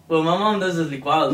Well, my mom does this licuado.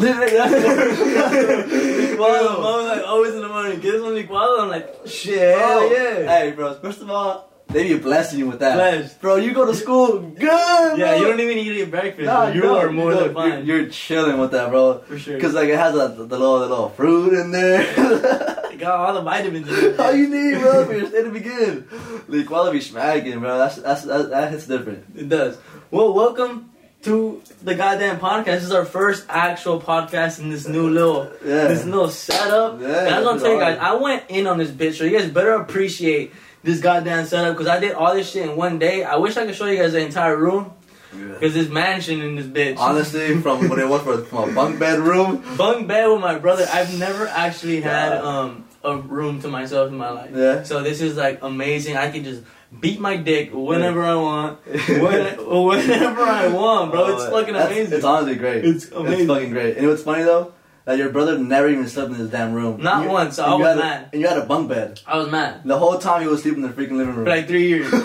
Licuado. Mom's like, always in the morning, get some licuado. I'm like, Shit, hell yeah. Hey, bro, first of all, they be blessing you with that. Blessed. Bro, you go to school, good, Yeah, bro. you don't even need to eat breakfast. Nah, You are more than fine. You're chilling with that, bro. For sure. Because, like, it has the little fruit in there. It got all the vitamins in it. All you need, bro, for your state to be good. Licuado be smacking, bro. That hits different. It does. Well, welcome to the goddamn podcast. This is our first actual podcast in this new little setup. Yeah, And I was gonna tell you guys, alright. I went in on this bitch, so you guys better appreciate this goddamn setup because I did all this shit in one day. I wish I could show you guys the entire room because this mansion in this bitch. Honestly, from what it was from a bunk bed room. Bunk bed with my brother. I've never actually had a room to myself in my life. Yeah. So this is like amazing. I can just beat my dick whenever I want, whenever I want, bro. It's fucking amazing. It's honestly great. It's amazing. It's fucking great. And what's funny though? That your brother never even slept in his damn room. Not once. So I was mad. And you had a bunk bed. I was mad. The whole time you was sleeping in the freaking living room. For like 3 years. Like,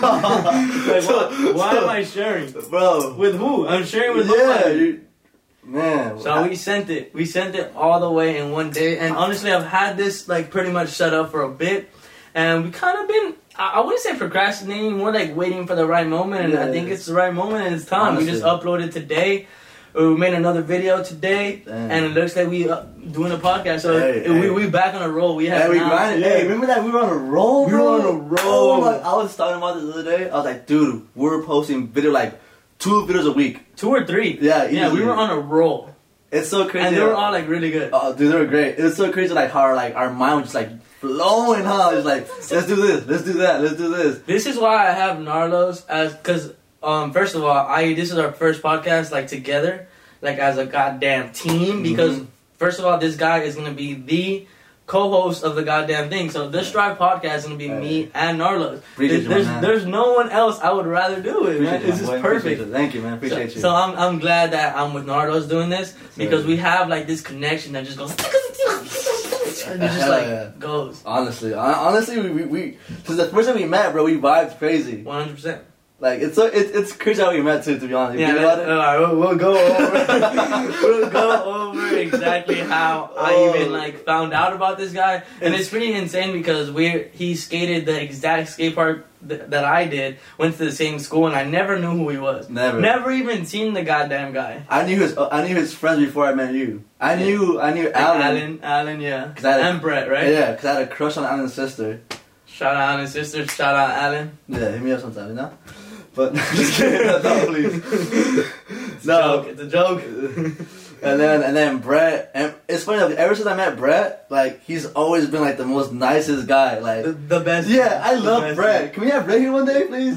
why am I sharing? Bro. With who? I'm sharing with Yeah, nobody. man. So we sent it. We sent it all the way in one day. And honestly, I've had this like pretty much set up for a bit. And we kind of been, I wouldn't say procrastinating, more like waiting for the right moment. And I think it's the right moment and it's time. Honestly. We just uploaded today. We made another video today. Damn. And it looks like we doing a podcast. So Hey. we back on a roll. We have Hey, we grinded. Hey, remember that we were on a roll, We bro? were on a roll. Oh my, I was talking about this the other day. I was like, dude, we're posting video like 2 videos a week. 2 or 3. Yeah, Yeah, we easily. were on a roll. It's so crazy. And they were all like really good. Oh, dude, they were great. It was so crazy, like how our mind was just like flowing, huh? It's like, let's do this, let's do that, let's do this. This is why I have Narlos as, cause first of all, this is our first podcast like together, like as a goddamn team. Because first of all, this guy is gonna be the co-host of the goddamn thing. So this Strive podcast is gonna be me and Narlos. Appreciate you, man. There's no one else I would rather do it, man. Appreciate This you, is boy. perfect. Appreciate you. Thank you, man. Appreciate you. So I'm glad that I'm with Nardos doing this because we have like this connection that just goes and it just Hell like yeah. goes Honestly, we since the first time we met, bro, we vibed crazy. 100%. Like it's crazy how we met too. To be honest, Yeah, you think about it? we'll go over. We'll go over exactly how I even like found out about this guy, and it's pretty insane because he skated the exact skate park that I did. Went to the same school, and I never knew who he was. Never even seen the goddamn guy. I knew his friends before I met you. I knew Alan. Alan, yeah, and Brett, right? Yeah, because I had a crush on Alan's sister. Shout out Alan's sister. Shout out Alan. Yeah, hit me up sometime, you know. But just kidding, no, please. It's a joke. And then Brett, and it's funny, like, ever since I met Brett, like he's always been like the most nicest guy, like The best. Yeah, I love best. Brett. Can we have Brett here one day, please?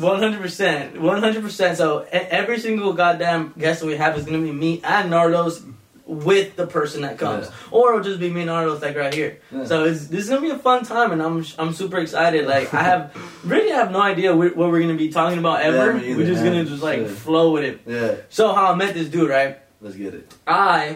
100%. So every single goddamn guest that we have is gonna be me and Nardos with the person that comes, or it'll just be me and Nardos like right here. Yeah. So this is gonna be a fun time, and I'm super excited. Like I have no idea what we're gonna be talking about ever. Yeah, me either, We're just man. gonna just like Shit. flow with it. Yeah, So how I met this dude, right? let's get it. I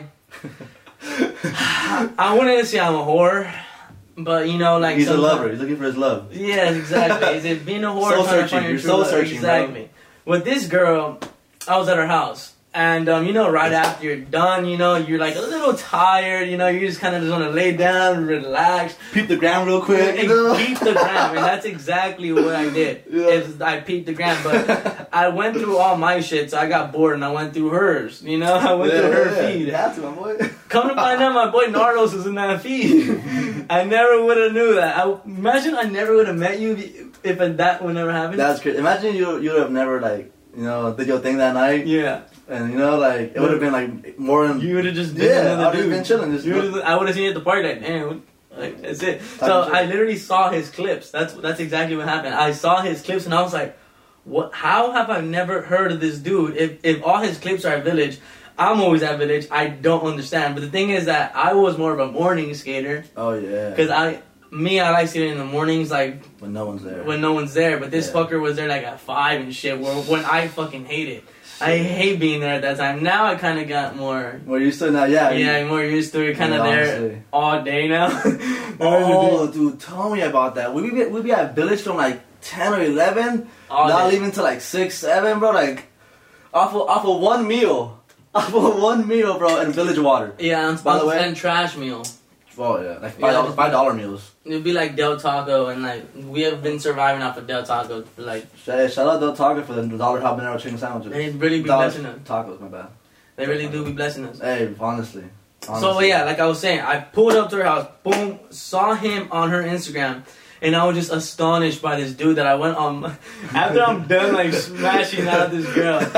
wouldn't say I'm a whore, but you know, like He's a sometimes- lover. He's looking for his love. Yeah, exactly. Is it being a whore? Soul or trying to searching. find your You're true soul love? searching, bro. Exactly. With this girl, I was at her house. And, you know, right after you're done, you know, you're like a little tired, you know, you just kind of just want to lay down, relax. Peep the gram real quick. You know? Peep the gram, and that's exactly what I did. Yeah. Is I peeped the gram, but I went through all my shit, so I got bored, and I went through hers, you know, I went through her feed. You have to, my boy. Come to find out, my boy Nardos was in that feed. I never would have knew that. Imagine I never would have met you if that would never happen. That's crazy. Imagine you would have never, like, you know, did your thing that night. Yeah. And, you know, like, it would have been, like, more than... You would have just Yeah, I another would have dude. been chilling. Just I would have seen you at the party like, damn, like, that's it. So I literally saw his clips. That's exactly what happened. I saw his clips and I was like, what? How have I never heard of this dude? If all his clips are at Village, I'm always at Village. I don't understand. But the thing is that I was more of a morning skater. Oh, yeah. Because I like skating in the mornings, like when no one's there. When no one's there. But this fucker was there like at 5 and shit. When I fucking hate it. I hate being there at that time. Now I kind of got more used to it now, yeah. Yeah, more used to it. Kind of there honestly. all day now. Oh, dude, tell me about that. We'd be at Village from like 10 or 11, All not day. leaving till like 6, 7, bro. Like, off of one meal. I bought one meal, bro, and Village Water. Yeah, By the way, and trash meal. Oh yeah, like $5 meals. It'd be like Del Taco, and like we have been surviving off of Del Taco for like. Shout out Del Taco for the $1 habanero chicken sandwiches. They really be blessing us. Tacos, my bad. They really do be blessing us. Hey, honestly. So yeah, like I was saying, I pulled up to her house, boom, saw him on her Instagram, and I was just astonished by this dude that I went on. After I'm done like smashing out this girl, and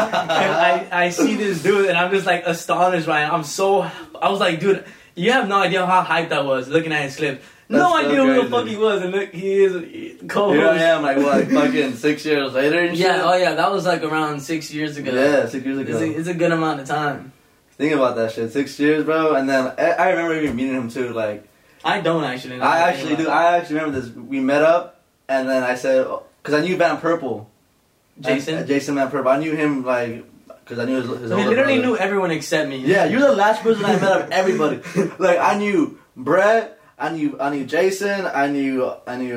I see this dude, and I'm just like astonished by him. I was like, dude, you have no idea how hyped I was looking at his clip. No idea who the fuck he was, and look, he is co-host. Here I am, like what, fucking 6 years later and shit? Yeah, oh yeah, that was like around 6 years ago. Yeah, 6 years ago. It's a good amount of time. Think about that shit, 6 years, bro, and then I remember even meeting him too, like... I don't actually know. I actually do, I actually remember this. We met up, and then I said, because I knew Van Purple. Jason? Jason Van Purple. I knew him, like, because I knew his So he literally knew everyone except me. Yeah, you're the last person I met of everybody. Like, I knew Brett, I knew Jason, I knew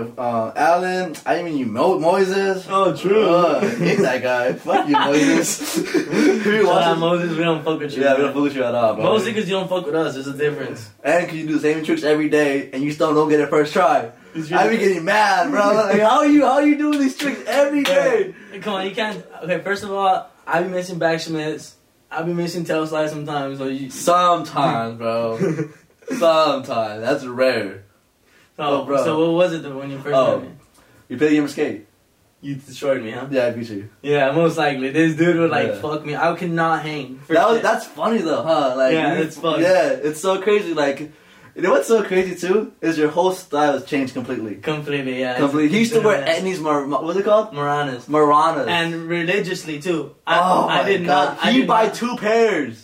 Alan, I even knew Moises. Oh, true. Hate that guy. Fuck you, Moises. Shout out Moses, we don't fuck with you. Yeah, we don't fuck with you at all, bro. Mostly because you don't fuck with us, there's a difference. And because you do the same tricks every day, and you still don't get it first try. I be getting mad, bro. Like, how are you doing these tricks every day? Come on, you can't. Okay, first of all, I be missing back Schmitz. I be missing tail slides sometimes. Sometimes, bro. Sometimes. That's rare. So, bro. So what was it when you first met me? You played the game of Skate. You destroyed me, huh? Yeah, I beat you. Yeah, most likely. This dude would fuck me. I could not hang. That's funny though, huh? Like, yeah, it's funny. Yeah, it's so crazy. Like, you know what's so crazy too? Is your whole style has changed completely. Completely, yeah. Completely. He used to wear Etnies, what's it called? Maranas. And religiously too. I did not. He buy 2 pairs.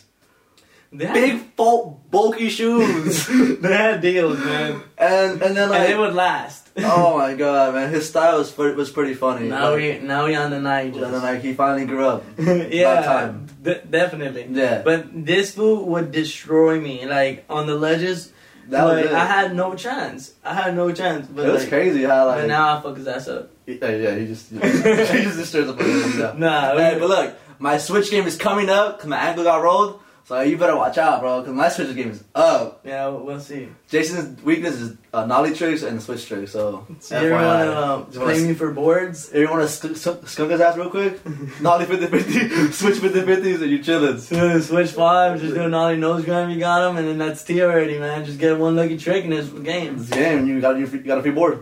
Big, bulky shoes. They had deals, man. And then like, and they would last. Oh my god, man! His style was pretty funny. Now we on the night. And then like he finally grew up. Yeah, time. Definitely. Yeah. But this fool would destroy me. Like on the ledges, I had no chance. But it was crazy how like. But now I fuck his ass up. Yeah, he just destroys the Nah. Hey, but look, my Switch game is coming up because my ankle got rolled. So you better watch out, bro, because my Switch game is up. Yeah, we'll see. Jason's weakness is nollie tricks and Switch tricks, so... So you want to play me for boards? If you want to skunk his ass real quick, nollie 50-50, Switch 50-50s, and you chillin'. Switch 5, just do a nollie nose grind, you got him, and then that's T already, man. Just get one lucky trick and it's game. It's game, you got a free board.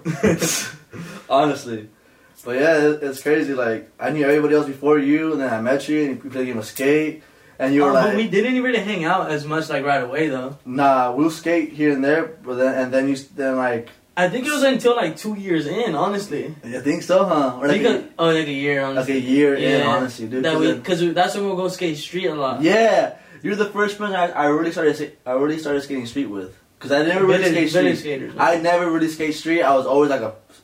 Honestly. But yeah, it's crazy, like, I knew everybody else before you, and then I met you, and we played a game of Skate. And you were like, but we didn't really hang out as much like right away though. Nah, we'll skate here and there, but then like. I think it was until like 2 years in, honestly. You think so, huh? Or like like a year, honestly. Like a year in, honestly, dude. Because that's when we'll go skate street a lot. Yeah, you're the first person I really started skating street with. Because I never really skate street. Skaters, I never really skate street. I was always like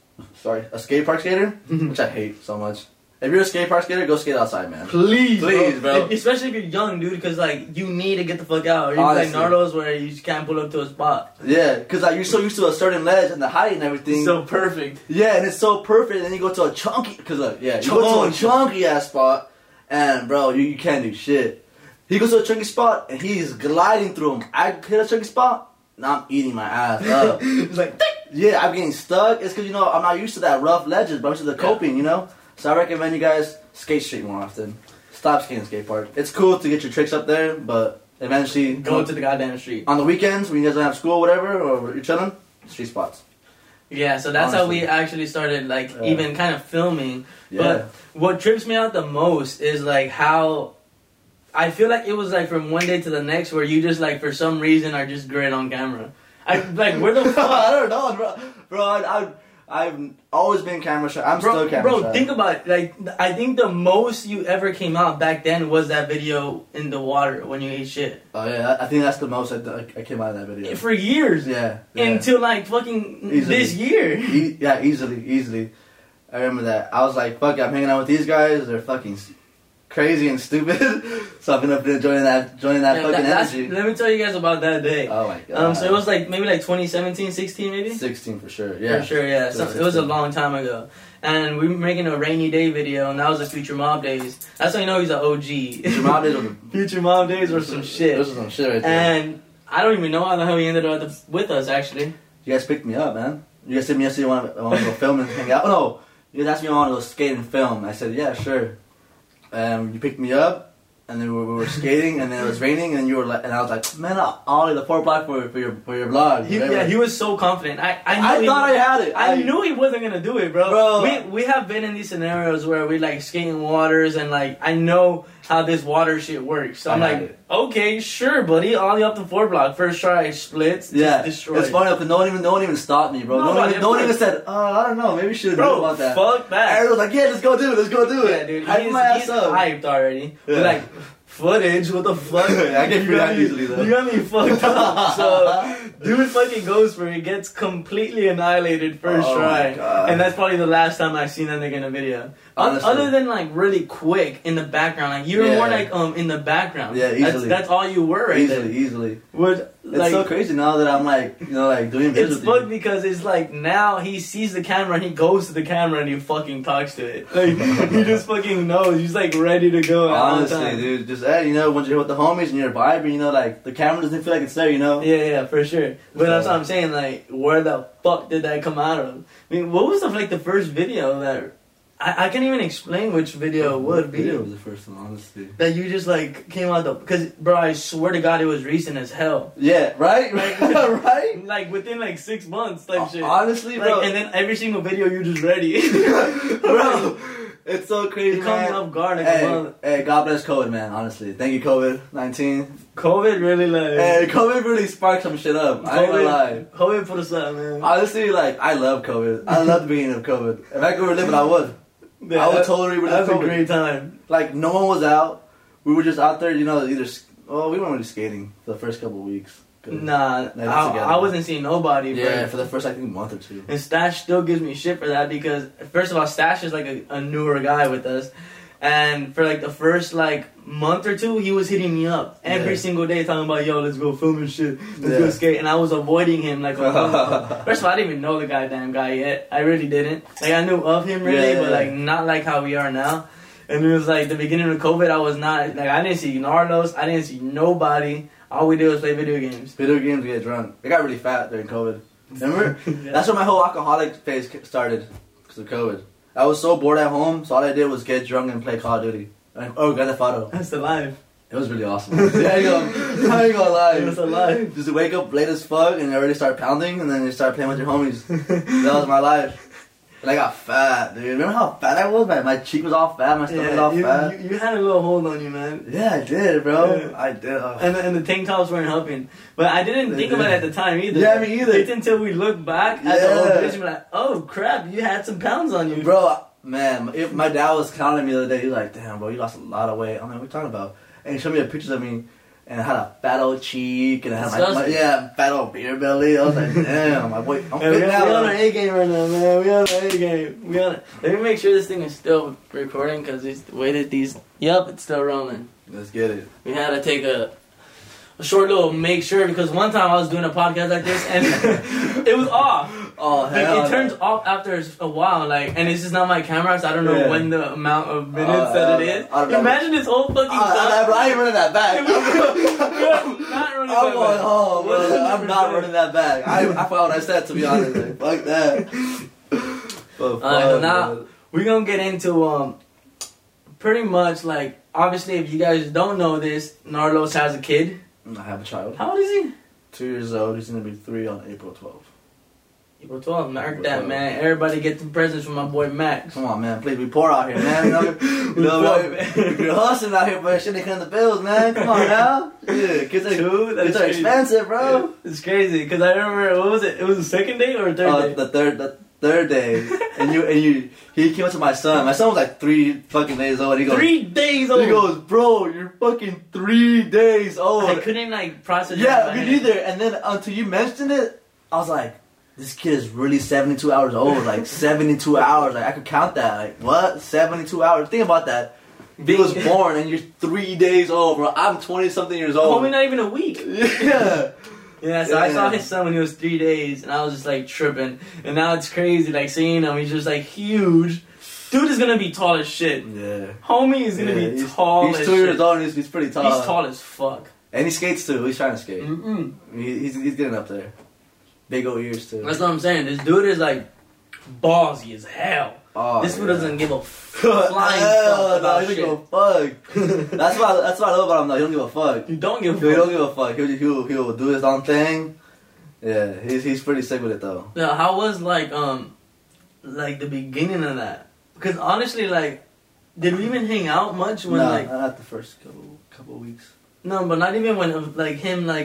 a skate park skater, which I hate so much. If you're a skate park skater, go skate outside, man. Please, bro. Especially if you're young, dude, because like you need to get the fuck out. Or you're like Nardos, where you just can't pull up to a spot. Yeah, because like you're so used to a certain ledge and the height and everything. So perfect. Yeah, and it's so perfect. And then you go to a chunky, you go to a chunky ass spot, and bro, you can't do shit. He goes to a chunky spot and he's gliding through them. I hit a chunky spot, now I'm eating my ass up. It's like, yeah, I'm getting stuck. It's because I'm not used to that rough ledges, but I'm used to the coping, So I recommend you guys skate street more often. Stop skating skate park. It's cool to get your tricks up there, but eventually go to the goddamn street. On the weekends when you guys don't have school or whatever, or you're chilling, street spots. Yeah, so that's how we actually started even kind of filming. Yeah. But what trips me out the most is like how I feel like it was like from one day to the next where you just like for some reason are just great on camera. Where the fuck? I don't know, bro. I've always been camera shy. I'm still camera shy. Bro, think about it. Like, I think the most you ever came out back then was that video in the water when you ate shit. Oh, yeah. I think that's the most I came out of that video. For years. Yeah. Until, like, fucking this year. Easily. I remember that. I was like, fuck it, I'm hanging out with these guys. They're fucking crazy and stupid. So I've been enjoying that fucking energy. Let me tell you guys about that day. Oh my god. So it was like maybe like 2017, 16 maybe? 16 for sure, yeah. For sure, yeah. So it was a long time ago. And we were making a rainy day video, and that was the Future Mob days. That's how you know he's an OG. Future Mob days were Future Mob days were some shit. This was some shit right there. And I don't even know how the hell he ended up with us, actually. You guys picked me up, man. You guys said me yesterday I want to go film and hang out. Oh no, you guys asked me if I want to go skate and film. I said, yeah, sure. You picked me up, and then we were skating, and then it was raining, and you were like, and I was like, man, I'll leave the 4 block for your vlog. He was so confident. I thought I had it. I knew he wasn't gonna do it, bro. We have been in these scenarios where we like skating waters, and like I know how this water shit works. So I'm like, okay, sure, buddy. Ollie up the 4 block. First try, splits, yeah, destroyed. It's funny because no one even stopped me, bro. No one even said, I don't know, maybe we should know about that. Fuck that. Everyone was like, yeah, let's go do it. Yeah, dude. Hype my ass up. Hyped already. Yeah. But like, footage, what the fuck? I get you that easily though. You got me fucked up. So, dude fucking goes for it, gets completely annihilated first try. And that's probably the last time I've seen that nigga in a video. Honestly. Other than like really quick in the background, like you were more like in the background. Yeah, easily. That's all you were right there. Easily. It's so crazy now that I'm like, doing videos. It's fucked because it's like now he sees the camera and he goes to the camera and he fucking talks to it. Like he just fucking knows. He's like ready to go. Honestly, dude, just once you're with the homies and you're vibing, like the camera doesn't feel like it's there, Yeah, for sure. But that's what I'm saying. Like, where the fuck did that come out of? I mean, what was the first video that? I can't even explain which video it would be. Video was the first one, honestly. That you just like came out because bro, I swear to God, it was recent as hell. Yeah, right, right. Like within like 6 months, type shit. Honestly, bro. And then every single video you just ready, bro. It's so crazy, it comes off guard. Hey, God bless COVID, man. Honestly, thank you, COVID-19. COVID really COVID really sparked some shit up. I ain't gonna lie. COVID put us up, man. Honestly, I love COVID. I love the beginning of COVID. If I could relive it, I would. Yeah, I would totally relive COVID. That was a great time. Like, no one was out. We were just out there, we weren't really skating for the first couple of weeks. Nah, I wasn't seeing nobody. Yeah, for the first, I think, month or two. And Stash still gives me shit for that because, first of all, Stash is like a newer guy with us. And for like the first like month or two, he was hitting me up every single day talking about, yo, let's go film and shit. Let's go skate. And I was avoiding him like first of all, I didn't even know the goddamn guy yet. I really didn't. Like I knew of him really, but like not like how we are now. And it was like the beginning of COVID, I was not like I didn't see Narlos, I didn't see nobody. All we did was play video games. Video games, get drunk. I got really fat during COVID. Remember? That's when my whole alcoholic phase started because of COVID. I was so bored at home, so all I did was get drunk and play Call of Duty. Grand Theft Auto. That's the life. It was really awesome. I ain't gonna lie. It was a life. Just wake up late as fuck and already start pounding, and then you start playing with your homies. That was my life. And I got fat, dude. Remember how fat I was? My cheek was all fat, my stomach was all fat. You had a little hold on you, man. Yeah, I did, bro. Yeah. I did. And the tank tops weren't helping. But I didn't think about it at the time either. Yeah, me either. It's until we look back at the whole picture and we're like, oh crap, you had some pounds on you. Bro, man, my dad was counting me the other day. He was like, damn, bro, you lost a lot of weight. I'm like, what are you talking about? And he showed me pictures of me. And I had a fat old cheek, and I had fat old beer belly. I was like, damn, my boy, I'm fit now. We on our A game right now, man. We on our A game. Let me make sure this thing is still recording, because the way that yep, it's still rolling. Let's get it. We had to take a short little make sure, because one time I was doing a podcast like this, and it was off. Oh, hell. It turns off after a while, and it's just not my camera, so I don't know when the amount of minutes that it is. Imagine this whole fucking time. I ain't running that back. I'm going home, bro. I'm not running that back. I forgot what I said, to be honest. Fuck that. Now, we're gonna get into, pretty much, obviously, if you guys don't know this, Narlos has a kid. I have a child. How old is he? 2 years old. He's gonna be 3 on April 12th. April 12th, mark that, man. Everybody get some presents from my boy Max. Come on, man. Please, we poor out here, man. We're hustling out here, but shit ain't cutting the bills, man. Come on now. Yeah, kids are expensive, bro. It's crazy, because I remember, what was it? It was the second day or third day? The third day. and he came up to my son. My son was 3 fucking days old. And he goes, 3 days old? He goes, bro, you're fucking 3 days old. I couldn't, process it. Yeah, me neither. And then until you mentioned it, I was like, this kid is really 72 hours old. 72 hours. I could count that. What? 72 hours. Think about that. He was born and you're 3 days old, bro. I'm 20-something years old. Homie, not even a week. Yeah. Yeah, so I saw his son when he was 3 days, and I was just like tripping. And now it's crazy, like seeing him. He's just like huge. Dude is gonna be tall as shit. Yeah. Homie is gonna be tall as shit. He's 2 years old and he's pretty tall. He's tall as fuck. And he skates too. He's trying to skate. Mm-mm. He's getting up there. Big old ears too. That's what I'm saying. This dude is like ballsy as hell. Oh, this dude doesn't give a flying fuck about shit. He don't give a fuck. that's what I love about him. Though. He don't give a fuck. You don't give a fuck. He don't give a fuck. He'll do his own thing. Yeah, he's pretty sick with it though. Yeah, how was like the beginning of that? Because honestly, like, did we even hang out much when no, like not the first couple weeks. No, but not even when like him like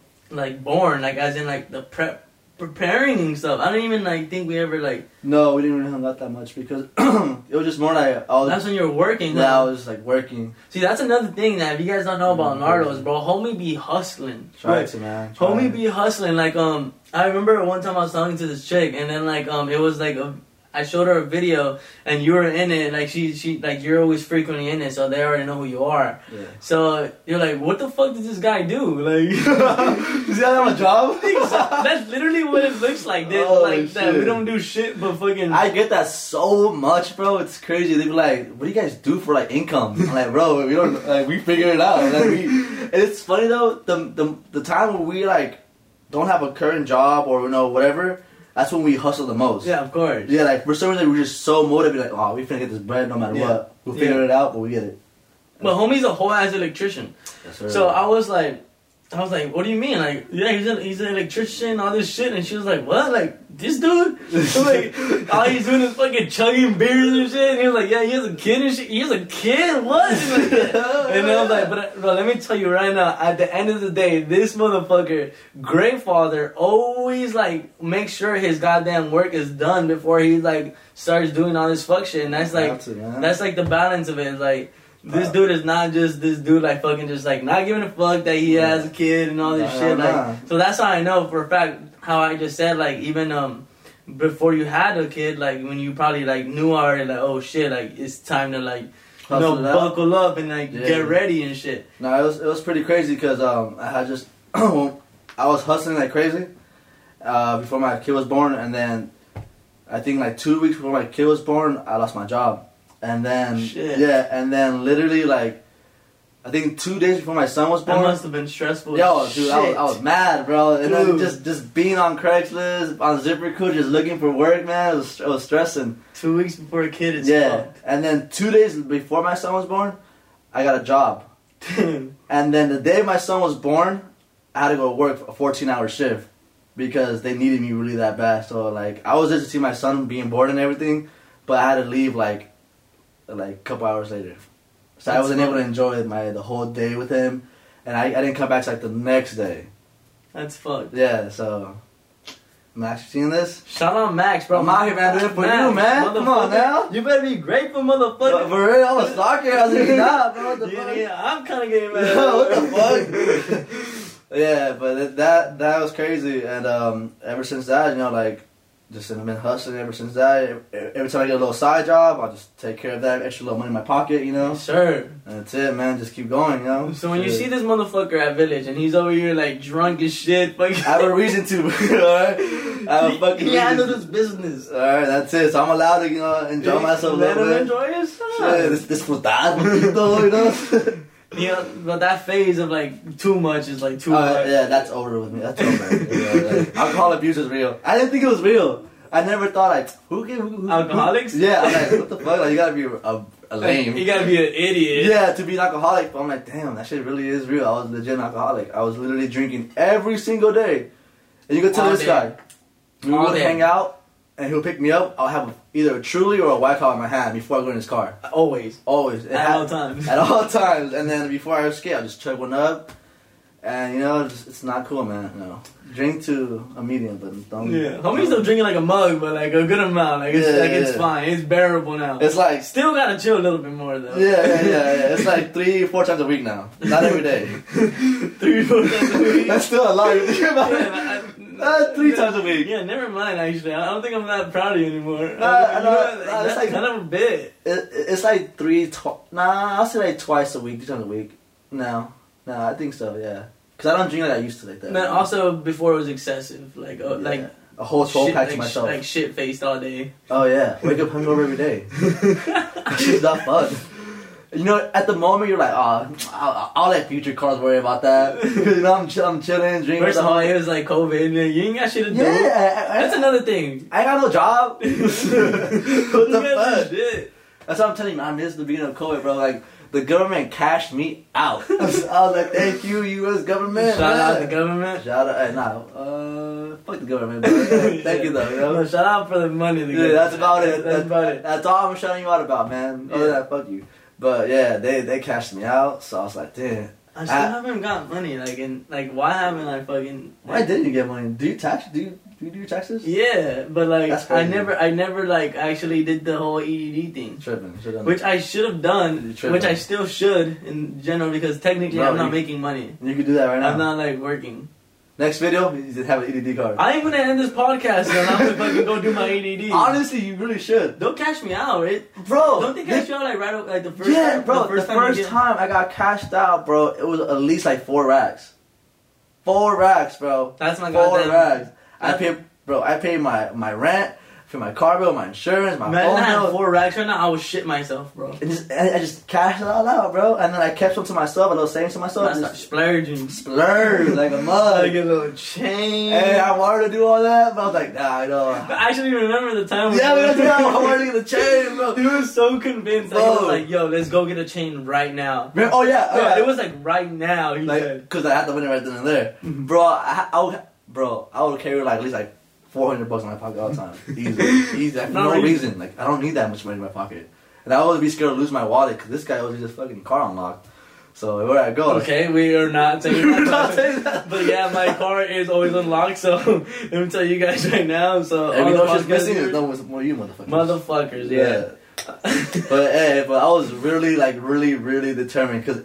born, like as in like the preparing and stuff. I don't even like think we ever like. No, we didn't really hang out that much because it was just more like that's when you were working. Yeah, I was like working. See, that's another thing that if you guys don't know about Nardos, bro, homie be hustling. Try to, man. Homie be hustling. Like I remember one time I was talking to this chick, and then like it was like I showed her a video, and you were in it. Like she like you're always frequently in it, so they already know who you are. Yeah. So you're like, what the fuck does this guy do? Like, does he have a job? That's literally what it looks like. That we don't do shit but fucking. I get that so much, bro. It's crazy. They be like, what do you guys do for like income? I'm like, bro, we don't like we figure it out. Like, and it's funny though. The time when we like don't have a current job or whatever. That's when we hustle the most. Yeah, of course. Yeah, like for some reason we're just so motivated. Like, oh, we finna get this bread no matter what. We'll figure it out, but we get it. But homie's a whole ass electrician. Yes, sir. So I was like, what do you mean? Like, yeah, he's an electrician, all this shit. And she was like, what? Like, this dude? I'm like, all he's doing is fucking chugging beers and shit. And he was like, yeah, he has a kid and shit. He has a kid? What? And I was like, but let me tell you right now, at the end of the day, this motherfucker, great father, always like makes sure his goddamn work is done before he like starts doing all this fuck shit. And that's like, that's like the balance of it. Like, this dude is not just this dude like fucking just like not giving a fuck that he has a kid and all this shit. Like, so that's how I know for a fact how I just said like even before you had a kid, like when you probably like knew already like, oh shit, like it's time to like buckle up and like get ready and shit. No, it was pretty crazy because I had just I was hustling like crazy before my kid was born, and then I think like 2 weeks before my kid was born, I lost my job. And then, and then literally like, I think 2 days before my son was born. That must have been stressful. Yo, dude, I was mad, bro. And then just being on Craigslist, on ZipRecruiter, just looking for work, man, it was stressing. 2 weeks before a kid is fucked. And then 2 days before my son was born, I got a job. And then the day my son was born, I had to go work a 14-hour shift because they needed me really that bad. So like, I was there to see my son being born and everything, but I had to leave like a couple hours later. So I wasn't able to enjoy the whole day with him, and I didn't come back till like the next day. That's fucked. Yeah, so Max, you seen this? Shout out Max, bro. I'm out here, man, doing it for you, man. Come on now. You better be grateful, motherfucker. For real, I'm a stalker. I was like, nah, bro, what the fuck? Yeah, I'm kind of getting mad. What the fuck? Yeah, but that was crazy, and ever since that, like, just been hustling ever since that. Every time I get a little side job, I'll just take care of that extra little money in my pocket, Sure. And that's it, man. Just keep going, So when you see this motherfucker at Village and he's over here like drunk as shit, I have a reason to, alright? I have a fucking reason. He handled his business. Alright, that's it. So I'm allowed to, enjoy myself a little bit. Let him enjoy himself. Shit, this was that, but that phase of like too much is like too much. Yeah, that's over with me. That's over. Alcohol abuse is real. I didn't think it was real. I never thought like who alcoholics? Yeah, I'm like, what the fuck? Like, you gotta be a lame. You gotta be an idiot. Yeah, to be an alcoholic. But I'm like, damn, that shit really is real. I was legit an alcoholic. I was literally drinking every single day. And you could tell this guy, we would hang out, and he'll pick me up. I'll have either a Truly or a White Claw in my hand before I go in his car. Always. At all times. At all times. And then before I escape, I'll just chug one up. And it's not cool, man. Drink to a medium, but don't. Yeah, homie's still drinking like a mug, but like a good amount. Like it's fine. It's bearable now. It's like still gotta chill a little bit more though. Yeah. It's like 3-4 times a week now. Not every day. 3-4 times a week. That's still a lot. 3 times a week. Yeah, never mind. Actually, I don't think I'm that proud of you anymore. It's like kind of a bit. It's like I'll say like twice a week, 2 times a week. No, I think so. Yeah, because I don't drink like I used to like that. Man, also before it was excessive, like like a whole 12 pack to like, myself. like shit faced all day. Oh yeah, wake up hungover every day. It's not fun. You know, at the moment you're like, I'll let future cars worry about that. Because you know I'm chilling, drinking. First of all, it was like COVID. You ain't got shit to do. Yeah, that's another thing. I ain't got no job. What the fuck? Shit. That's what I'm telling you, man. I missed the beginning of COVID, bro. Like the government cashed me out. I was like, thank you, U.S. government. Shout out the government. Shout out, fuck the government, bro. Thank you though. You know? No, shout out for the money. That's about it. That's about it. That's all I'm shouting you out about, man. Other than that, fuck you. But yeah, they cashed me out, so I was like, damn. I still haven't got money. Why haven't I fucking? Why didn't you get money? Do you do your taxes? Yeah, but like I never like actually did the whole EDD thing. Which I should have done, which I still should in general because technically I'm not making money. You can do that right now. I'm not like working. Next video, you have an EDD card. I ain't gonna end this podcast and I'm gonna fucking go do my EDD. Honestly, you really should. Don't cash me out, right? Bro. Don't they cash you out like the first time? Yeah, bro. The first time I got cashed out, bro, it was at least like 4 racks. 4 racks, bro. That's my 4 goddamn. racks. I paid my rent, for my car bill, my insurance, my phone bill. I had 4 racks right now, I would shit myself, bro. I just cashed it all out, bro. And then I kept some to myself, a little savings to myself. I started splurging. Splurge like a mug. Like a little chain. Hey, I wanted to do all that, but I was like, nah, I don't. I actually remember the time. Yeah, I wanted to get the chain, bro. He was so convinced. Like, he was like, yo, let's go get a chain right now. Oh, yeah. It was like right now, he said. Because I had the winner right then and there. Bro, I would carry like at least like $400 in my pocket all the time. Easy. For no reason. Like, I don't need that much money in my pocket. And I always be scared to lose my wallet because this guy always just fucking car unlocked. So where I go. Okay, we are not saying that. But yeah, my car is always unlocked. So let me tell you guys right now. So every know she's missing is no more you motherfuckers. Motherfuckers, yeah. but I was really really determined because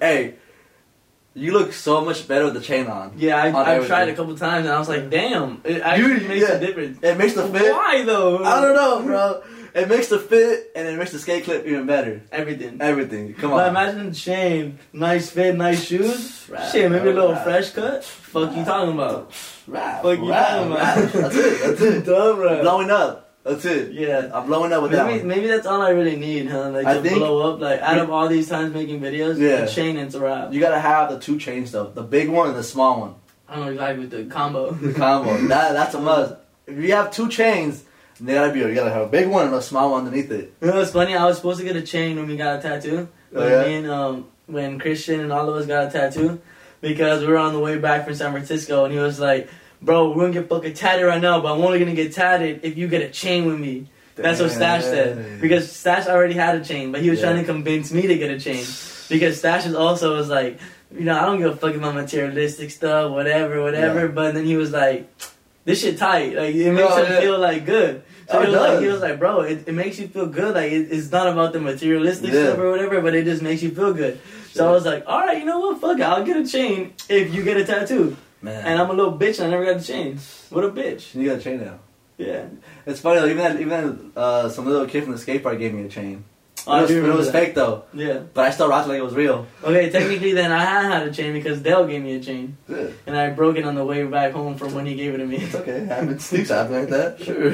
you look so much better with the chain on. Yeah, I've tried a couple times and I was like, damn, it actually makes a difference. It makes the fit. Why though? I don't know, bro. It makes the fit and it makes the skate clip even better. Everything. Come on. But imagine the chain, nice fit, nice shoes. Shit, maybe a little fresh cut. Fuck you talking about? Fuck you talking about? That's it. Dumb rap. Blowing up. That's it. Yeah. I'm blowing up with that one. Maybe that's all I really need, huh? Like to blow up. Like out of all these times making videos, the chain and it's a wrap. You gotta have the 2 chains though. The big one and the small one. I don't know exactly the combo. That's a must. If you have 2 chains, you gotta have a big one and a small one underneath it. You know what's funny? I was supposed to get a chain when we got a tattoo. Me and when Christian and all of us got a tattoo. Because we were on the way back from San Francisco and he was like, bro, we're gonna get fucking tatted right now, but I'm only gonna get tatted if you get a chain with me. That's what Stash said. Because Stash already had a chain, but he was trying to convince me to get a chain. Because Stash also was like, I don't give a fuck about materialistic stuff, whatever. Yeah. But then he was like, this shit tight. Like, it makes him feel like good. So he was like, bro, it makes you feel good. Like, it's not about the materialistic stuff or whatever, but it just makes you feel good. So I was like, all right, you know what? Fuck it. I'll get a chain if you get a tattoo. Man. And I'm a little bitch and I never got the chain. What a bitch. You got a chain now. Yeah. It's funny, like, even some little kid from the skate park gave me a chain. It was fake though. Yeah. But I still rocked it like it was real. Okay, technically then I had a chain because Dale gave me a chain. Yeah. And I broke it on the way back home from when he gave it to me. It's okay. Sneaks happen like that. Sure.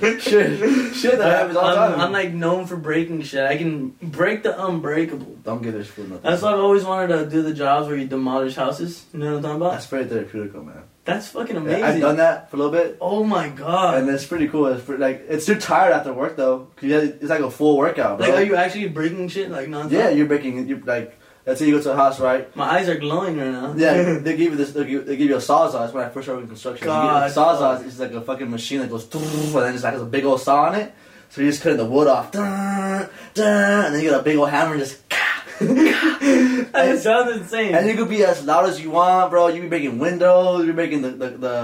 Shit that happens all the time. I'm like known for breaking shit. I can break the unbreakable. Don't get this for nothing. That's why I've always wanted to do the jobs where you demolish houses. You know what I'm talking about? That's very therapeutical, man. That's fucking amazing. Yeah, I've done that for a little bit. Oh my god. And it's pretty cool. It's too tired after work though. It's like a full workout, bro. Like, are you actually breaking shit like nonstop? Yeah, you're breaking. You're like, let's say you go to a house, right? My eyes are glowing right now. Yeah, they give you this. They give you a sawzall. That's when I first started with construction. A sawzall is like a fucking machine that goes, and then just like has a big old saw on it. So you're just cutting the wood off, and then you get a big old hammer and just. That sounds insane. And you could be as loud as you want, bro. You be making windows, you're making the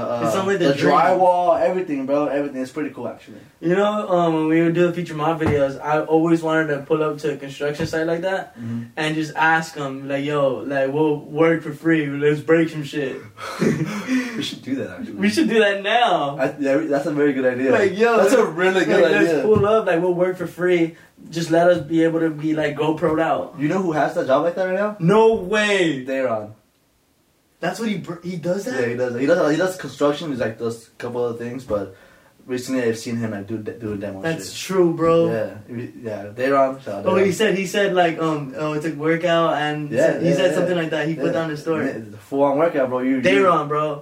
drywall, everything, bro. Everything. It's pretty cool, actually. You know, when we would do the Feature Mob videos, I always wanted to pull up to a construction site like that and just ask them, like, yo, like, we'll work for free. Let's break some shit. We should do that, actually. We should do that now. Yeah, that's a very good idea. Like, yo, that's a really good idea. Let's pull up, like, we'll work for free. Just let us be able to be, like, GoPro'd out. You know who has that job like that right now? No way. Dayron. That's what he does that? Yeah, he does. He does construction. He's like does a couple other things, but recently I've seen him like do demo. That's shit. true, bro. Yeah. Dayron. Oh, he said like it's a workout and he said something like that. He put down the story. It's a full-on workout, bro. Dayron, bro.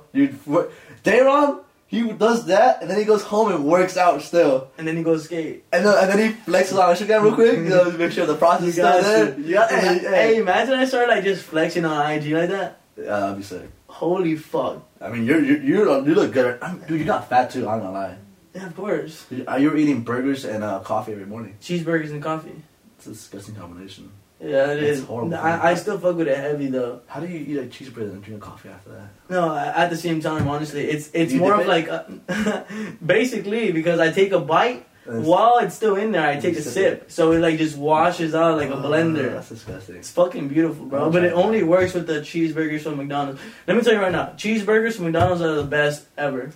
Dayron. He does that and then he goes home and works out still. And then he goes skate. And then he flexes on Instagram real quick. You know, to make sure the process is still there. Hey, imagine I started like just flexing on IG like that. Yeah, that'd be sick. Holy fuck! I mean, you look good. Dude, you got fat too. I'm not gonna lie. Yeah, of course. You're eating burgers and coffee every morning. Cheeseburgers and coffee. It's a disgusting combination. Yeah, it is. Horrible. I still fuck with it heavy though. How do you eat a cheeseburger and drink a coffee after that? No, at the same time, honestly, it's more of like basically because I take a bite. While it's still in there, I take a sip. So it like just washes out like a blender. That's disgusting. It's fucking beautiful, bro. But it only works with the cheeseburgers from McDonald's. Let me tell you right now, cheeseburgers from McDonald's are the best ever.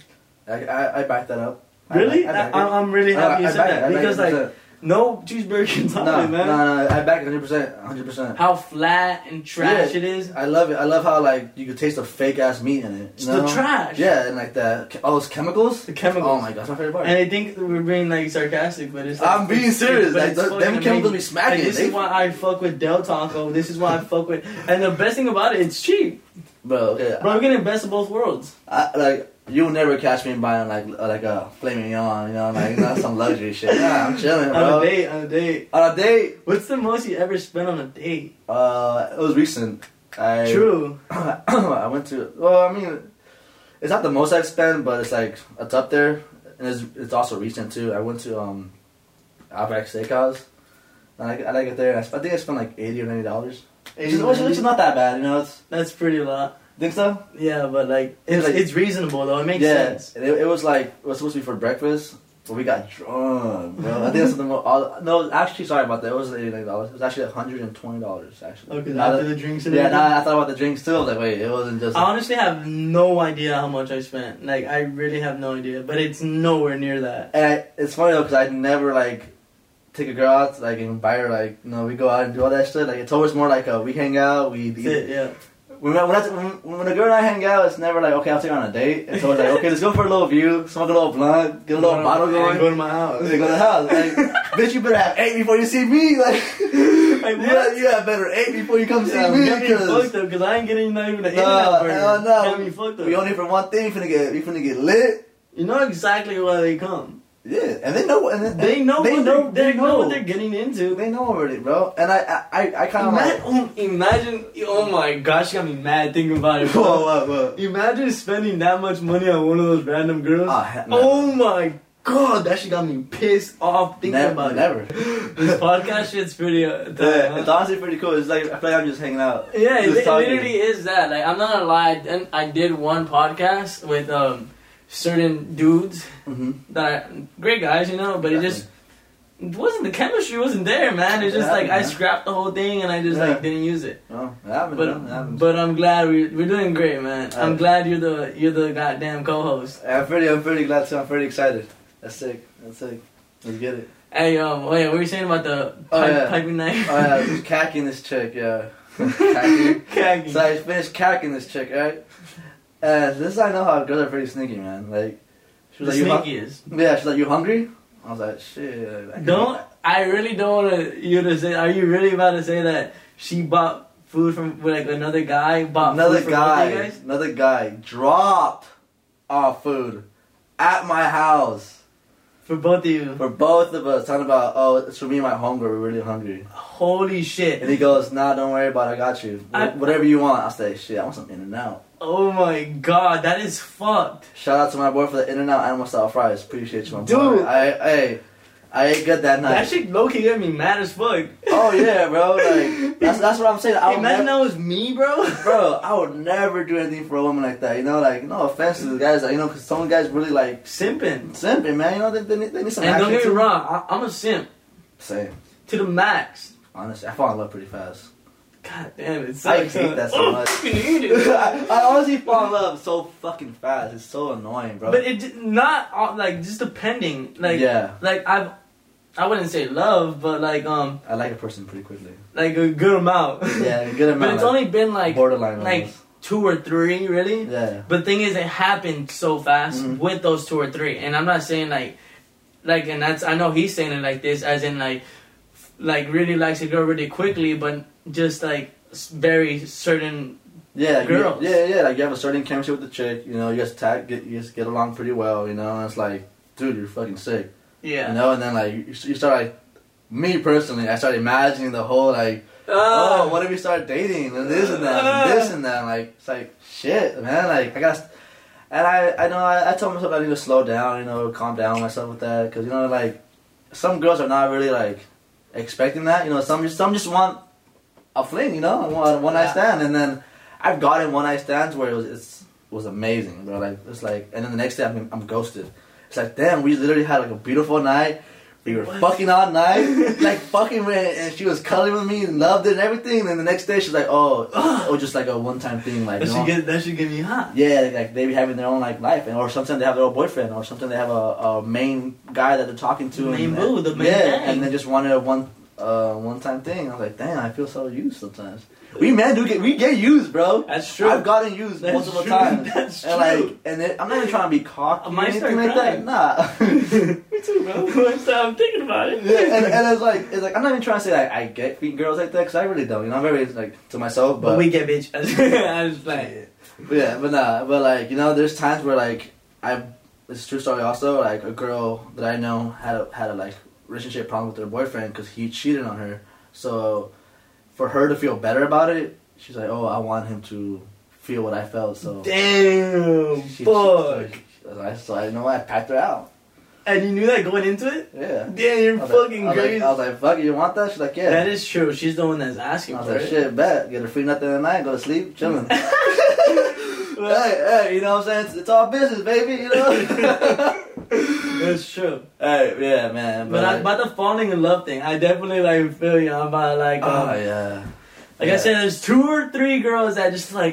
I back that up. Really? I'm really happy you said that. Because like, no cheeseburger can top it, man. No, I back it 100%. How flat and trash it is. I love it. I love how like you could taste the fake ass meat in it. It's the trash. Yeah, and like all those chemicals. The chemicals. Oh my god, that's my favorite part. And they think we're being like sarcastic, but it's like, I'm being serious. Like them chemicals be smacking. Like, this is why I fuck with Del Taco. This is why I fuck with. And the best thing about it, it's cheap. Bro, yeah. Bro, we're getting the best of both worlds. You'll never catch me buying like a filet mignon, you know, like not some luxury shit. Nah, I'm chilling, bro. On a date. What's the most you ever spent on a date? It was recent. True. I went to. Well, I mean, it's not the most I've spent, but it's up there, and it's also recent too. I went to Outback Steakhouse, and I like it there. I think I spent like $80 or $90. Which is not that bad, you know. That's pretty lot. Think so? Yeah, but it's reasonable though. It makes sense. It was supposed to be for breakfast, but we got drunk, bro. I think that's the most. No, actually, sorry about that. It wasn't $89. It was actually $120. Actually. Okay, after the drinks and everything. Yeah, I thought about the drinks too. I was like, wait, it wasn't just. I honestly have no idea how much I spent. Like, I really have no idea, but it's nowhere near that. And it's funny though, because I never take a girl out and buy her we go out and do all that shit. It's always more we hang out, we eat. Yeah. When a girl and I hang out, it's never okay, I'll take her on a date. It's always okay, let's go for a little view, smoke a little blunt, get a little bottle going. Go to my house. Go to the house. Bitch, you better have 8 before you see me. What? You have better 8 before you come see me. Get me fucked up, because I ain't getting not even the In-N-Out burger. No. Get me fucked up. We only for one thing, we finna get lit. You know exactly why they come. Yeah, and they know. And they know what they're getting into. They know already, bro. And I kind of imagine. Oh my gosh, you got me mad thinking about it. Bro. What? Imagine spending that much money on one of those random girls. Oh my god, that shit got me pissed off thinking about it. Never. This podcast shit's pretty. It's honestly pretty cool. It's I feel like I'm just hanging out. Yeah, it literally is that. I'm not gonna lie. I did one podcast with certain dudes that great guys, but it just wasn't, the chemistry wasn't there, man. It's just I scrapped the whole thing and I just didn't use it. Oh, it happens. But I'm glad we're doing great, man. I'm glad you're the goddamn co-host. I'm pretty glad too. I'm pretty excited. That's sick. Let's get it. Hey, wait, what were you saying about the piping knife? Oh yeah, just cacking this chick, yeah. Cacking. So I finished cacking this chick, right? And this is I know how girls are pretty sneaky, man. She was sneakiest. Yeah, she's like, you hungry? I was like, shit. I really don't want you to say. Are you really about to say that she bought food from another guy? Another guy dropped off food at my house. For both of you. For both of us. Talking about, it's for me and my homegirl. We're really hungry. Holy shit. And he goes, nah, don't worry about it. I got you. Whatever you want. I say, shit, I want some In-N-Out. Oh my god, that is fucked. Shout out to my boy for the In-N-Out animal style fries. Appreciate you, my boy. Dude. I ate good that night. That shit low-key get me mad as fuck. Oh yeah, bro. Like that's what I'm saying. I would Imagine never, that was me, bro. bro. I would never do anything for a woman like that. You know, like no offense to the guys, like, you know, because some guys really like Simping. man. You know, they need some. And action don't get me too. wrong, I'm a simp Same. to the max. Honestly, I fall in love pretty fast. God damn it! I hate that so much. I honestly fall in love so fucking fast. It's so annoying, bro. But it not like just depending. Like yeah, like I wouldn't say love, but like I like a person pretty quickly. like a good amount. Yeah, a good amount. But it's like, only been like borderline. like almost. 2 or 3 really. Yeah. But the thing is, it happened so fast Mhm. with those 2 or 3, and I'm not saying like, and that's I know he's saying it like this, as in like really likes a girl really quickly, but just like very certain. Yeah, girls. Yeah. Like you have a certain chemistry with the chick. You know, you just get along pretty well. You know, and it's like, dude, you're fucking sick. Yeah. You know, and then like you start like, me personally, I started imagining the whole like, oh, what if we start dating and this and that and this and that? Like it's like shit, man. Like I gotta. And I know I told myself I need to slow down, you know, calm down myself with that, because you know, like some girls are not really like expecting that, you know. Some just want a fling, you know, a one night stand, and then I've gotten one night stands where it was amazing, bro. Like it's like, and then the next day I'm ghosted. It's like, damn, we literally had like a beautiful night. We were fucking all night, like fucking, and she was cuddling with me and loved it and everything. And then the next day she's like, oh, just like a one-time thing, like that should get me hot. Yeah, like they be having their own like life, and or sometimes they have their own boyfriend, or sometimes they have a main guy that they're talking to, the main and guy. and they just wanted a one-time thing. I was like, damn, I feel so used sometimes. We men we get used, bro. That's true. I've gotten used multiple times. That's true. And I'm not even trying to be cocky or anything like crying. that. Nah. Me too, bro. I'm thinking about it. Yeah, and it's like I'm not even trying to say like I get girls like that, because I really don't. You know, I'm very like to myself, but we get bitch. I was like, yeah, but like, you know, there's times where like it's a true story also. Like a girl that I know had a like relationship problem with her boyfriend because he cheated on her. So for her to feel better about it, she's like, oh, I want him to feel what I felt. So damn, fuck. So I know I packed her out. And you knew that going into it? Yeah. Damn, you're fucking crazy. I was like, fuck, you want that? She's like, yeah. That is true. She's the one that's asking for it. I was like, shit, bet. Get her free nothing at night, go to sleep, chilling. hey, you know what I'm saying? It's all business, baby, you know? That's true. Hey, yeah, man. But about the falling in love thing, I definitely like feel you about like. Yeah. Like I said, there's 2 or 3 girls that just like.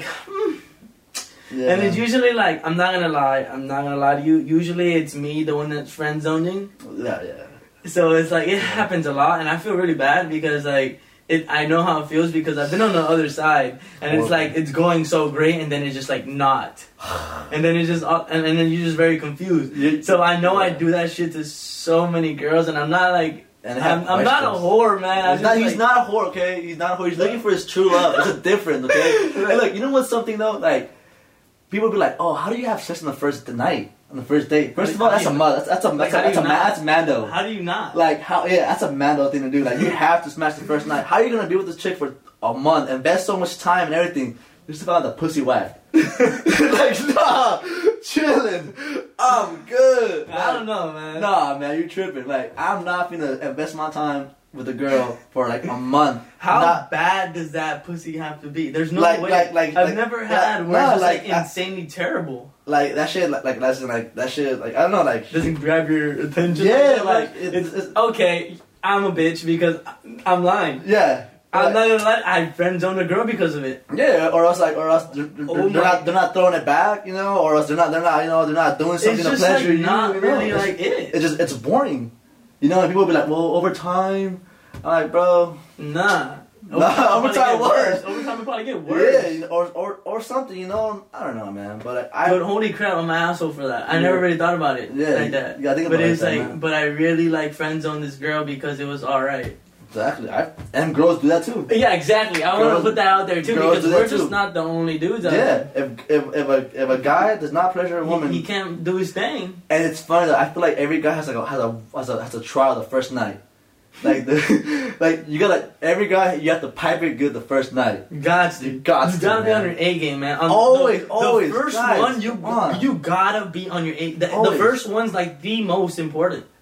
Yeah. And it's usually like, I'm not gonna lie to you. Usually it's me, the one that's friend zoning. Yeah. So it's like it happens a lot, and I feel really bad because like I know how it feels because I've been on the other side, and it's like it's going so great, and then it's just like not, and then it's just and then you're just very confused. So I know I do that shit to so many girls, and I'm not like. And I'm not a whore, man. He's not a whore, okay? He's not a whore. He's looking for his true love. It's a difference, okay? Hey, look, you know what's something though? Like, people be like, oh, how do you have sex on the first night? On the first date? First of all, that's a mother. That's Mando. How do you not? Like, that's a Mando thing to do. Like, you have to smash the first night. How are you gonna be with this chick for a month, invest so much time and everything, just to find the pussy whack? Like, nah, chilling. I'm good. I don't know, man. Nah, man, you tripping. Like, I'm not gonna invest my time with a girl for like a month. How bad does that pussy have to be? There's no way. I've never had where it's just like insanely terrible. Like that shit, like that shit, like I don't know, like doesn't grab your attention. Yeah, like it's okay. I'm a bitch because I'm lying. Yeah. I'm not gonna lie, I friend zoned a girl because of it. Yeah, or else they're not throwing it back, you know, or else they're not doing something to pleasure you. Not really like it. It's boring, you know. And people will be like, well, over time, I'm like, bro, nah. Over time worse. Over time, it probably get worse. Yeah, or something, you know. I don't know, man. But But holy crap, I'm an asshole for that. I never really thought about it like that. Yeah, I think about it. But it's like, but I really like friend zoned this girl because it was alright. Exactly, and girls do that too. Yeah, exactly. I want to put that out there too because we're just not the only dudes out there. If a guy does not pleasure a woman, he can't do his thing. And it's funny that I feel like every guy has a trial the first night. Like you gotta every guy you have to pipe it good the first night. You gotta be on your A game, man. Always. The first one you gotta be on your A. The first one's like the most important.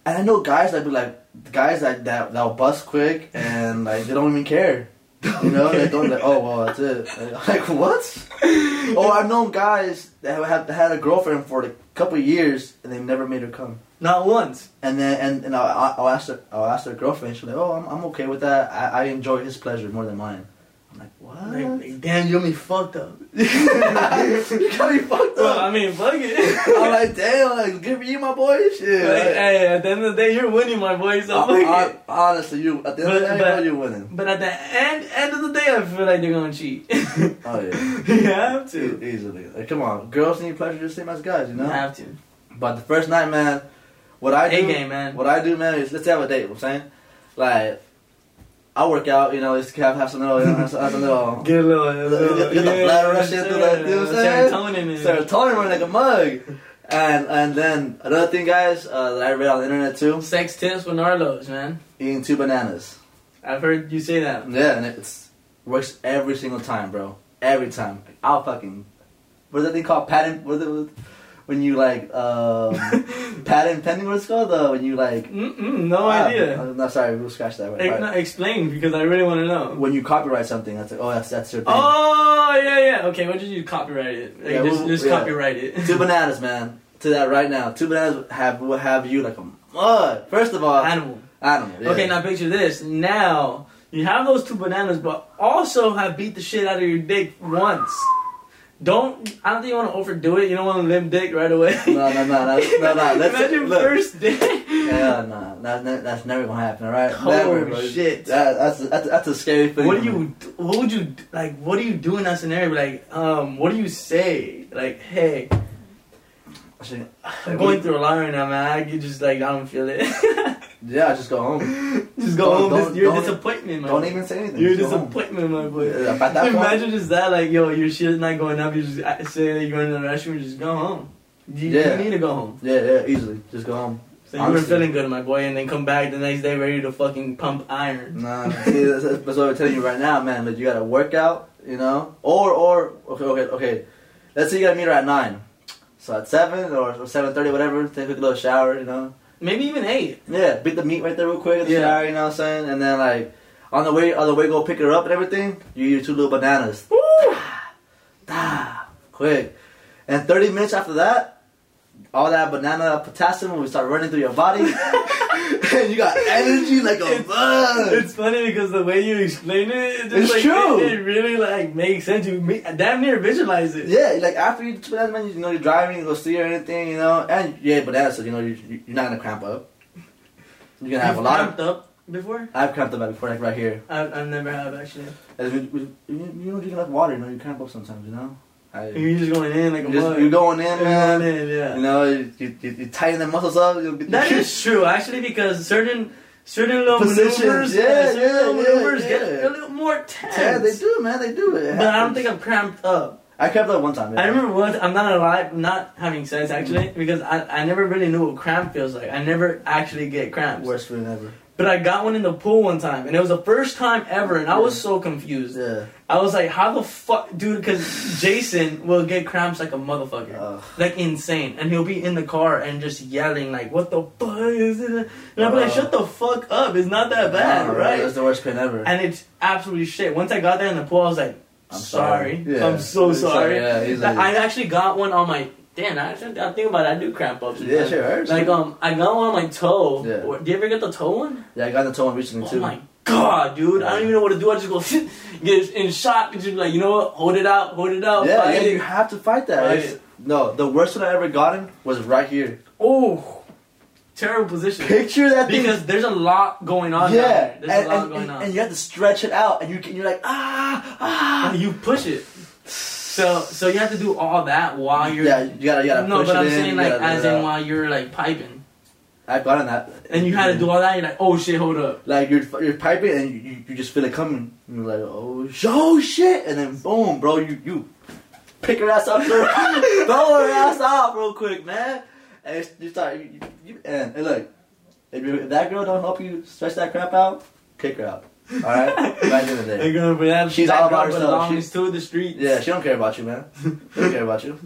And I know guys that be like, guys that'll bust quick and like they don't even care. You know, they don't like, oh well, that's it. Like what? Or I've known guys that have had a girlfriend for like a couple of years and they've never made her come. Not once. And then and I'll ask their girlfriend. She's like, oh, I'm okay with that. I enjoy his pleasure more than mine. I'm like, what? Like, damn, you got me fucked up. You got me fucked up. Well, I mean, fuck it. I'm like, damn, like, good for you, my boy. Shit. Like, hey, at the end of the day, you're winning, my boy. So fuck it. Honestly, you at the end of the day, you're winning. But at the end of the day, I feel like they're gonna cheat. Oh yeah, you have to. Easily. Like, come on, girls need pleasure the same as guys, you know. You have to. But the first night, man, what I do, A-game, man. What I do, man, is let's have a date. You know what I'm saying, like. I work out, you know, just have some little, have some little... Get a little... Get the blood rushing through the, you know what I'm saying? Serotonin running like a mug. And then, another thing, guys, that I read on the internet, too. Sex tips with Narlos, man. Eating 2 bananas. I've heard you say that. Yeah, and it works every single time, bro. Every time. I'll fucking... What is that thing called? Patent... What is it? When you like patent pending, what it's called? When you like no idea. No, sorry, we'll scratch that. Right. No, explain because I really want to know. When you copyright something, that's like, oh, that's your thing. Oh yeah. Okay, what did you copyright it? Like, yeah, just copyright it. 2 bananas, man. To that right now. 2 bananas will have you like a mud. First of all, animal. Yeah. Okay, now picture this. Now you have those 2 bananas, but also have beat the shit out of your dick once. I don't think you want to overdo it. You don't want to limp dick right away. No. Imagine first day. Yeah, no. That's never gonna happen. All right. Holy shit. That's a scary thing. What would you like? What do you do in that scenario? Like, what do you say? Like, hey, I'm going through a lot right now, man. I could just like, I don't feel it. Yeah, just go home. Just go home. You're a disappointment, man. Don't even say anything. You're a disappointment, my boy. Imagine just that, like, yo, your shit's not going up. You just say that you're going to the restroom. Just go home. You need to go home. Yeah, easily. Just go home. So you were feeling good, my boy, and then come back the next day ready to fucking pump iron. Nah, see, that's what I'm telling you right now, man. That you gotta work out, you know, or okay. Let's say you gotta meet her at 9, so at 7 or 7:30, whatever. Take a little shower, you know. Maybe even 8. Yeah, beat the meat right there real quick in the shower, you know what I'm saying? And then like on the way go pick her up and everything. You eat your 2 little bananas. Woo! Quick. And 30 minutes after that, all that banana potassium will start running through your body. And you got energy like a bug. It's funny because the way you explain it's like, true. It really like makes sense. You damn near visualize it. Yeah, like after you eat bananas, man, you know you're driving, you go see or anything, you know, and you ate bananas, so you know you're not gonna cramp up. You're gonna have a lot. Cramped up before? I've cramped up before, like right here. I've never have actually. You don't drink enough water, you know, you cramp up sometimes, you know. You're just going in like a mug. You're going in, man. Yeah. You know, you tighten the muscles up. That is true, actually, because certain little positions, maneuvers get a little more tense. Yeah, they do, man. They do it. But I don't think I'm cramped up. I cramped up one time. Yeah. I remember once. I'm not gonna lie, not having sex actually, because I never really knew what cramp feels like. I never actually get cramps. Worst feeling ever. But I got one in the pool one time, and it was the first time ever, and I was so confused. Yeah. I was like, how the fuck, dude, because Jason will get cramps like a motherfucker. Like, insane. And he'll be in the car and just yelling, like, what the fuck is it? And I'll be like, shut the fuck up, it's not that bad, right? That's the worst pain ever. And it's absolutely shit. Once I got there in the pool, I was like, I'm sorry. Yeah. I'm so sorry. Yeah, I actually got one on my... Damn, I think about it, I do cramp ups. Yeah, sure hurts. Like, I got one on my toe. Yeah. Do you ever get the toe one? Yeah, I got the toe one recently, too. Oh my god, dude. I don't even know what to do. I just go, get in shock, and just be like, you know what? Hold it out. Yeah, you have to fight that. No, the worst one I ever gotten was right here. Oh, terrible position. Picture that thing. Because there's a lot going on. Yeah. There's a lot going on. And you have to stretch it out, and you're like, And you push it. So you have to do all that while you're... Yeah, you gotta push it in. No, but I'm saying, like, as in while you're, like, piping. I've gotten that. And you had to do all that, you're like, oh shit, hold up. Like, you're piping, and you just feel it coming. And you're like, oh shit! And then, boom, bro, you pick her ass up, throw her ass out real quick, man. And you start, and look, if that girl don't help you stretch that crap out, kick her out. Alright? Back in the day. She's all about herself. She's to the streets. Yeah, she don't care about you, man. She don't care about you.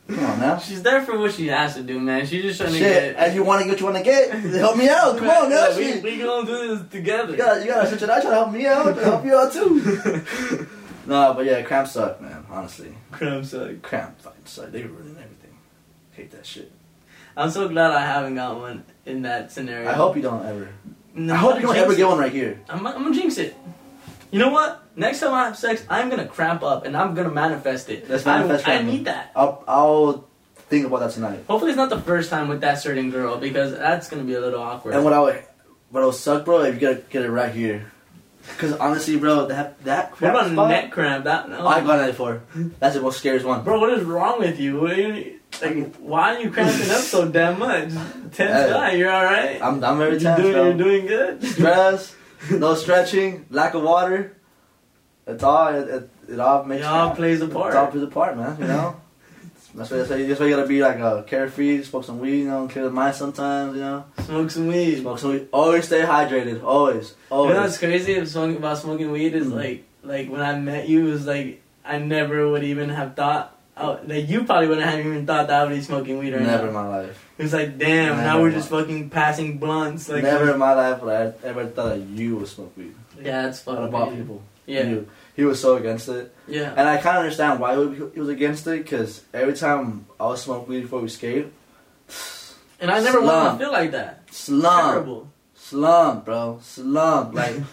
Come on now. She's there for what she has to do, man. She's just trying to Shit, get. and you want to get what you want to get? Help me out. Come on now. We gonna do this together. You gotta switch it out. Try to help me out. Help you out too. No, but yeah, cramps suck, man. Honestly, Cramps suck. cramp fucking suck. They ruin everything. Hate that shit. I'm so glad I haven't got one in that scenario. I hope you don't ever. No, I hope you don't ever get one right here. I'm gonna jinx it. You know what? Next time I have sex, I'm gonna cramp up and I'm gonna manifest it. Let's manifest I cramping. need that. I'll think about that tonight. Hopefully, it's not the first time with that certain girl because that's gonna be a little awkward. And what would suck, bro, if you gotta get it right here. Because honestly, bro, that what cramp about spot, neck cramp? That no. I got that before. That's the most scariest one. Bro, what is wrong with you? What are you like, why are you cramping up so damn much? Tense guy, you're alright? I'm very tense, bro. You're doing good? Stress, no stretching, lack of water. It's all, it all makes It all sense. plays a It part. all plays a part, man, you know? That's why you gotta be like carefree, smoke some weed, you know, clear the mind sometimes, you know? Smoke some weed. Smoke some weed. Always stay hydrated. Always. You know what's crazy about smoking weed is like when I met you, it was like I never would even have thought. Like you probably wouldn't have even thought that I would be smoking weed right now. Never in my life. It was like, damn, Never now we're in just my- fucking passing blunts. Like, Never in my life would I ever thought that you would smoke weed. Yeah, it's Out fucking of all crazy. people. Yeah, He was so against it. yeah. And I kind of understand why he was against it, because every time I would smoke weed before we skate, And I never want Slump. to feel like that. slump. Terrible. Slump, bro. Slump.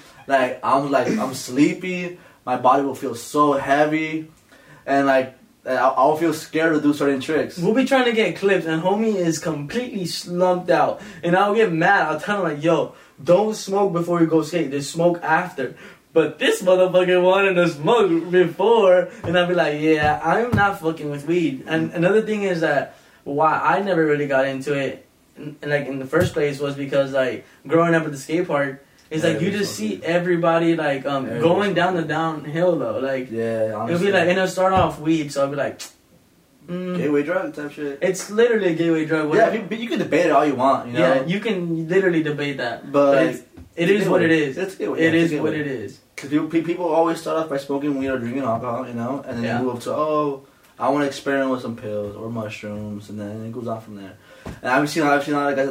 I'm sleepy. My body will feel so heavy. And I'll feel scared to do certain tricks. We'll be trying to get clips, and homie is completely slumped out. And I'll get mad. I'll tell him, like, yo, don't smoke before you go skate. Just smoke after. But this motherfucker wanted to smoke before. And I'll be like, yeah, I'm not fucking with weed. And another thing is that why I never really got into it, in the first place, was because, like, growing up at the skate park, it's like you just see everybody, like, going down the downhill, though. Like, Yeah, honestly. it'll be like, and it'll start off weed, so I'll be like, gateway drug type shit. it's literally a gateway drug. Yeah, but you can debate it all you want, you know? Yeah, you can literally debate that. But it is what it is. It's a gateway. It Yeah, is it's a what gateway. it is. Because people always start off by smoking weed or drinking alcohol, you know? And then Yeah. they move to, I want to experiment with some pills or mushrooms, and then it goes on from there. And I've seen a lot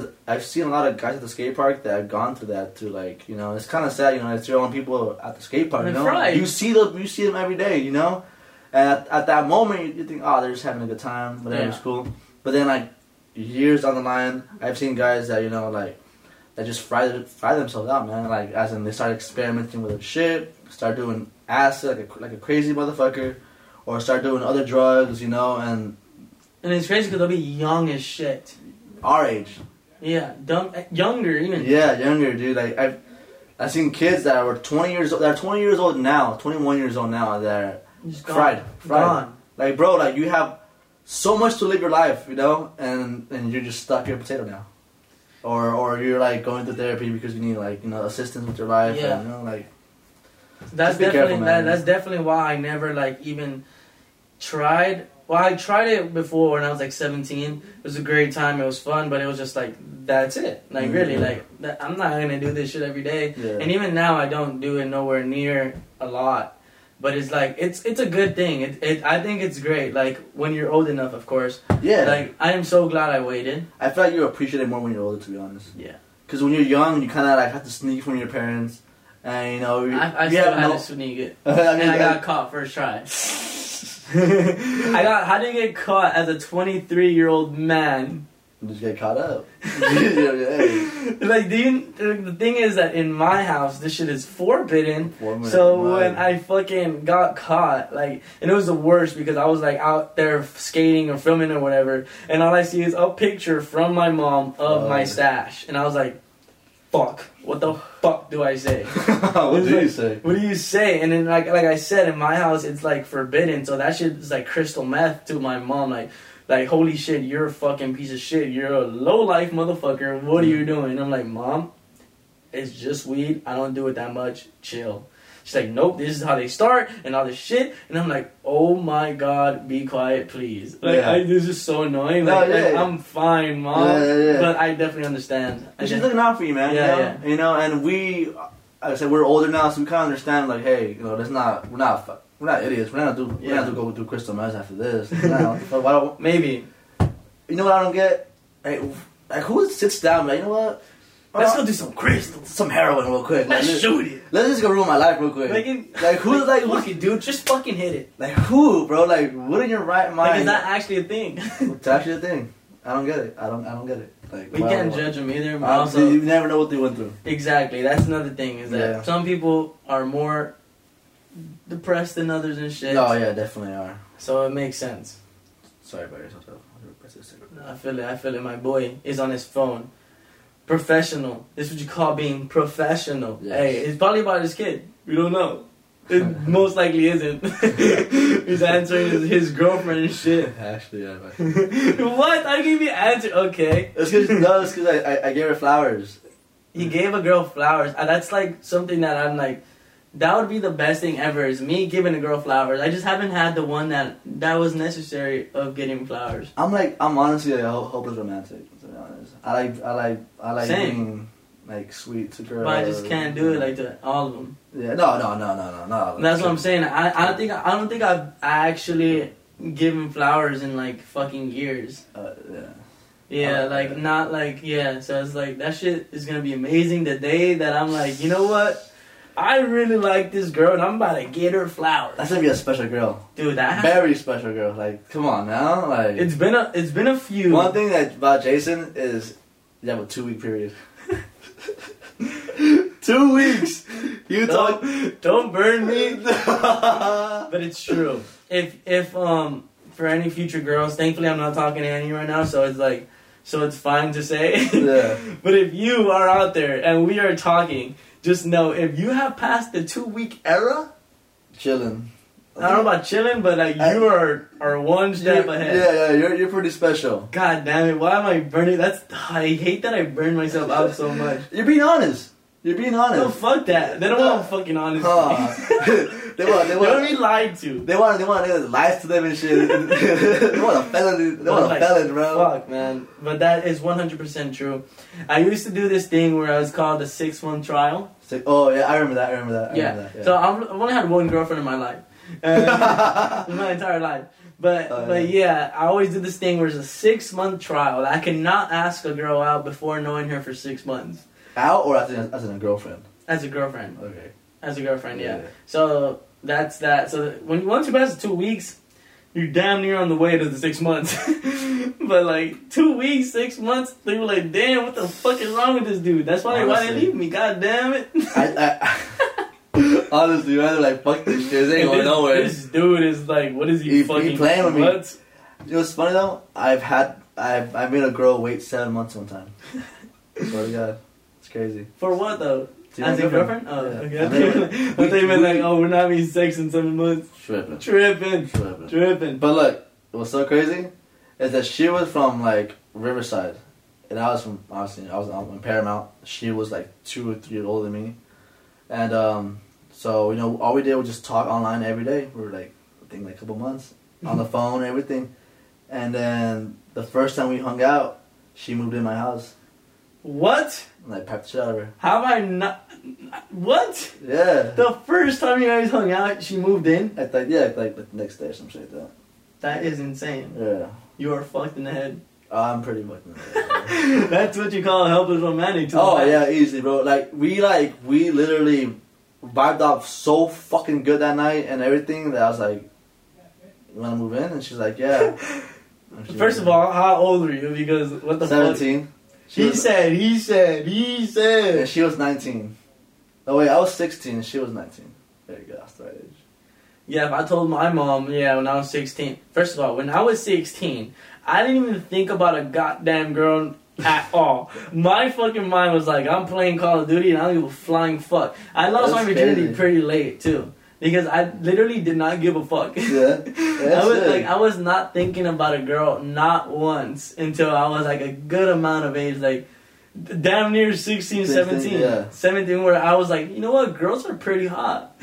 of guys at the skate park that have gone through that too. Like, you know, it's kind of sad. You know, it's your own people at the skate park. You That's know, right. you see them every day. You know, and at that moment you think, oh, they're just having a good time, whatever, it's cool. But then like years down the line, I've seen guys that that just fry themselves out, man. Like, as in they start experimenting with their shit, start doing acid like a crazy motherfucker, or start doing other drugs, you know, and And it's crazy because they'll be young as shit. our age. Yeah, younger even. Yeah, younger, dude. Like I've seen kids that were 20 years old. That are 20 years old now, 21 years old now. That are Just gone. fried. Gone. Like, bro, like you have so much to live your life, you know, and you're just stuck in a potato now, or you're like going to therapy because you need assistance with your life. Yeah. And, you know, like That's just be definitely careful, man. that's definitely why I never even tried. Well, I tried it before when I was like 17. It was a great time. It was fun, but it was just like that's it. Like Mhm. really, I'm not gonna do this shit every day. Yeah. And even now, I don't do it nowhere near a lot. But it's like it's a good thing. I think it's great. Like when you're old enough, of course. Yeah. Like I am so glad I waited. I feel like you appreciate it more when you're older, to be honest. Yeah. Because when you're young, you kind of like have to sneak from your parents, and you know I you still have had no. to sneak it. I mean, And I got caught first try. How did you get caught as a 23-year-old man? just get caught up. Hey. Like, the thing is that in my house, this shit is forbidden. So when I fucking got caught, like, and it was the worst because I was like out there skating or filming or whatever, and all I see is a picture from my mom of my stash, and I was like, fuck, what the fuck do I say? What do you say? What do you say? And then like I said, in my house it's like forbidden, so that shit is like crystal meth to my mom. Like holy shit, you're a fucking piece of shit. You're a low life motherfucker. What are you doing? And I'm like, Mom, it's just weed. I don't do it that much. Chill. She's like, nope, this is how they start and all this shit. And I'm like, oh my god, be quiet, please. Like, Yeah. this is so annoying. No, Like, yeah. I'm fine, Mom. Yeah. But I definitely understand. She's looking out for you, man. Yeah, you know, and we, like I said, we're older now, so we kind of understand. Like, hey, you know, we're not We're not idiots. We're not gonna go do crystal meth after this. Nah, why don't, Maybe. you know what I don't get? Like who sits down? Like, you know what? Let's go do some crystals. Some heroin real quick. Let's shoot it. Let's just go ruin my life real quick. Like who's like look it, dude, just fucking hit it. Like who, bro? Like what in your right mind? Like, is that actually a thing? It's actually a thing. I don't get it. I don't get it. Like We can't judge them either. But also, you never know what they went through. Exactly. That's another thing. Is that some people are more depressed than others and shit. Oh yeah, definitely are. So it makes sense. Sorry about yourself. I feel it. I feel it. My boy is on his phone. Professional. This is what you call being professional. Yes. Hey, it's probably about his kid. We don't know. It most likely isn't. He's answering his girlfriend and shit. Actually, yeah. What? I gave you answer. Okay. It's because I gave her flowers. He gave a girl flowers. That's like something that I'm like, that would be the best thing ever, is me giving a girl flowers. I just haven't had the one that was necessary of getting flowers. I'm honestly a hopeless romantic, to be honest. I like Same. being like sweet to girls. But I just can't do it like to all of them. Yeah, no. That's what I'm saying. I don't think I've actually given flowers in like fucking years. Yeah. Yeah, like not like So it's like that shit is gonna be amazing the day that I'm like, you know what? I really like this girl and I'm about to get her flowers. That's gonna be a special girl, dude. That very special girl. Like, come on now. Like, it's been a few. One thing about Jason is you have a 2-week period. 2 weeks. Don't burn me. But it's true. If for any future girls, thankfully I'm not talking to any right now, so it's fine to say. Yeah. But if you are out there and we are talking, just know if you have passed the 2-week era, chilling. I don't know about chilling, but like you are one step ahead. Yeah, you're pretty special. God damn it! Why am I burning? I hate that I burn myself out so much. You're being honest. No, fuck that. They don't want fucking honesty. They want to be lied to. They want niggas lies to them and shit. They want a felon. They want a felon, bro. Fuck, man. But that is 100% true. I used to do this thing where I was called the 6-month trial. Oh yeah, I remember that. Yeah. So I've only had one girlfriend in my life. In my entire life. But yeah, I always did this thing where it's a 6-month trial. I cannot ask a girl out before knowing her for 6 months. Out or as a girlfriend? As a girlfriend. Okay. As a girlfriend, yeah. So that's that. So once you pass the 2 weeks, you're damn near on the way to the 6 months. But like 2 weeks, 6 months, they were like, damn, what the fuck is wrong with this dude? That's why they leave me. God damn it. I honestly, man, like, fuck this shit. This ain't going nowhere. This dude is like, what is he fucking playing with me? What? You know what's funny though? I made a girl wait 7 months one time. Swear to God. It's crazy. For what though? As a girlfriend? Oh, yeah. okay. I thought you meant like, oh, we're not having sex in 7 months. Tripping. But look, what's so crazy is that she was from like Riverside, and I was in Paramount. She was like 2 or 3 years older than me, and so all we did was just talk online every day. We were like, I think like a couple months on the phone and everything, and then the first time we hung out, she moved in my house. What? And I packed the shit out of her. How have I not? What? Yeah. The first time you guys hung out, she moved in? Like the next day or some shit like that. That is insane. Yeah. You are fucked in the head. I'm pretty fucked in the head. That's what you call a helpless romantic. Oh, yeah, easily, bro. We literally vibed off so fucking good that night and everything that I was like, you want to move in? And she's like, yeah. First of all, how old were you? Because what the 17. fuck? He said. And she was 19. Oh wait, I was 16 and she was 19. There you go, that's the right age. Yeah, if I told my mom, when I was 16. First of all, when I was 16, I didn't even think about a goddamn girl at all. My fucking mind was like, I'm playing Call of Duty and I don't give a flying fuck. I lost my virginity pretty late too. Because I literally did not give a fuck. Yeah. I was not thinking about a girl not once until I was like a good amount of age, like damn near 16, 17. Yeah. 17, where I was like, you know what, girls are pretty hot.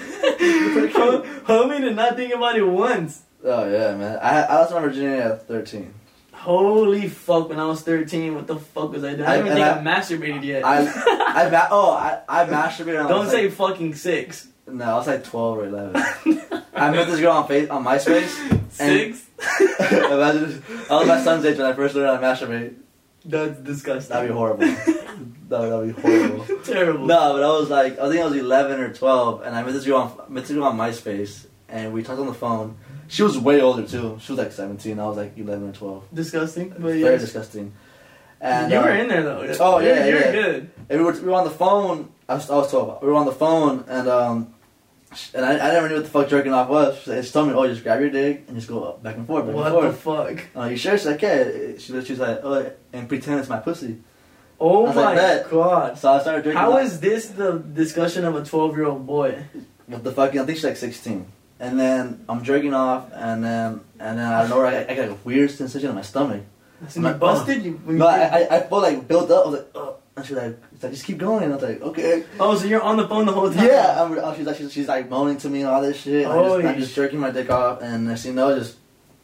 Homie did not think about it once. Oh yeah, man. I lost my virginity at 13. Holy fuck, when I was 13, what the fuck was I doing? I don't even think I masturbated yet. I masturbated. Don't say fucking 6. No, I was like 12 or 11. I met this girl on MySpace. 6? Imagine, I was my son's age when I first learned how to masturbate. That's disgusting. That'd be horrible. That'd be horrible. Terrible. No, but I was like, I think I was 11 or 12, and I met this girl on MySpace, and we talked on the phone. She was way older too. She was like 17. I was like 11 or 12. Disgusting, but Very yes. disgusting. And You were in there though. Oh yeah, You're yeah. good. And we were on the phone. I was 12. We were on the phone, and I never knew what the fuck jerking off was. She told me, "Oh, just grab your dick and just go back and forth, back and What forth." the fuck? You sure? She's like, "Yeah." She was like, "Oh," and pretend it's my pussy. Oh I was my like, "Bet." god. So I started drinking. How is this the discussion of a 12-year-old boy? What the fucking? I think she's like 16. And then I'm jerking off, and then I don't know, I got a weird sensation in my stomach. So you busted? No, I felt like built up. I was like, oh. And she's like, just keep going. And I was like, okay. Oh, so you're on the phone the whole time? Yeah. She's like moaning to me and all this shit. I'm just jerking my dick off, and next thing you know, just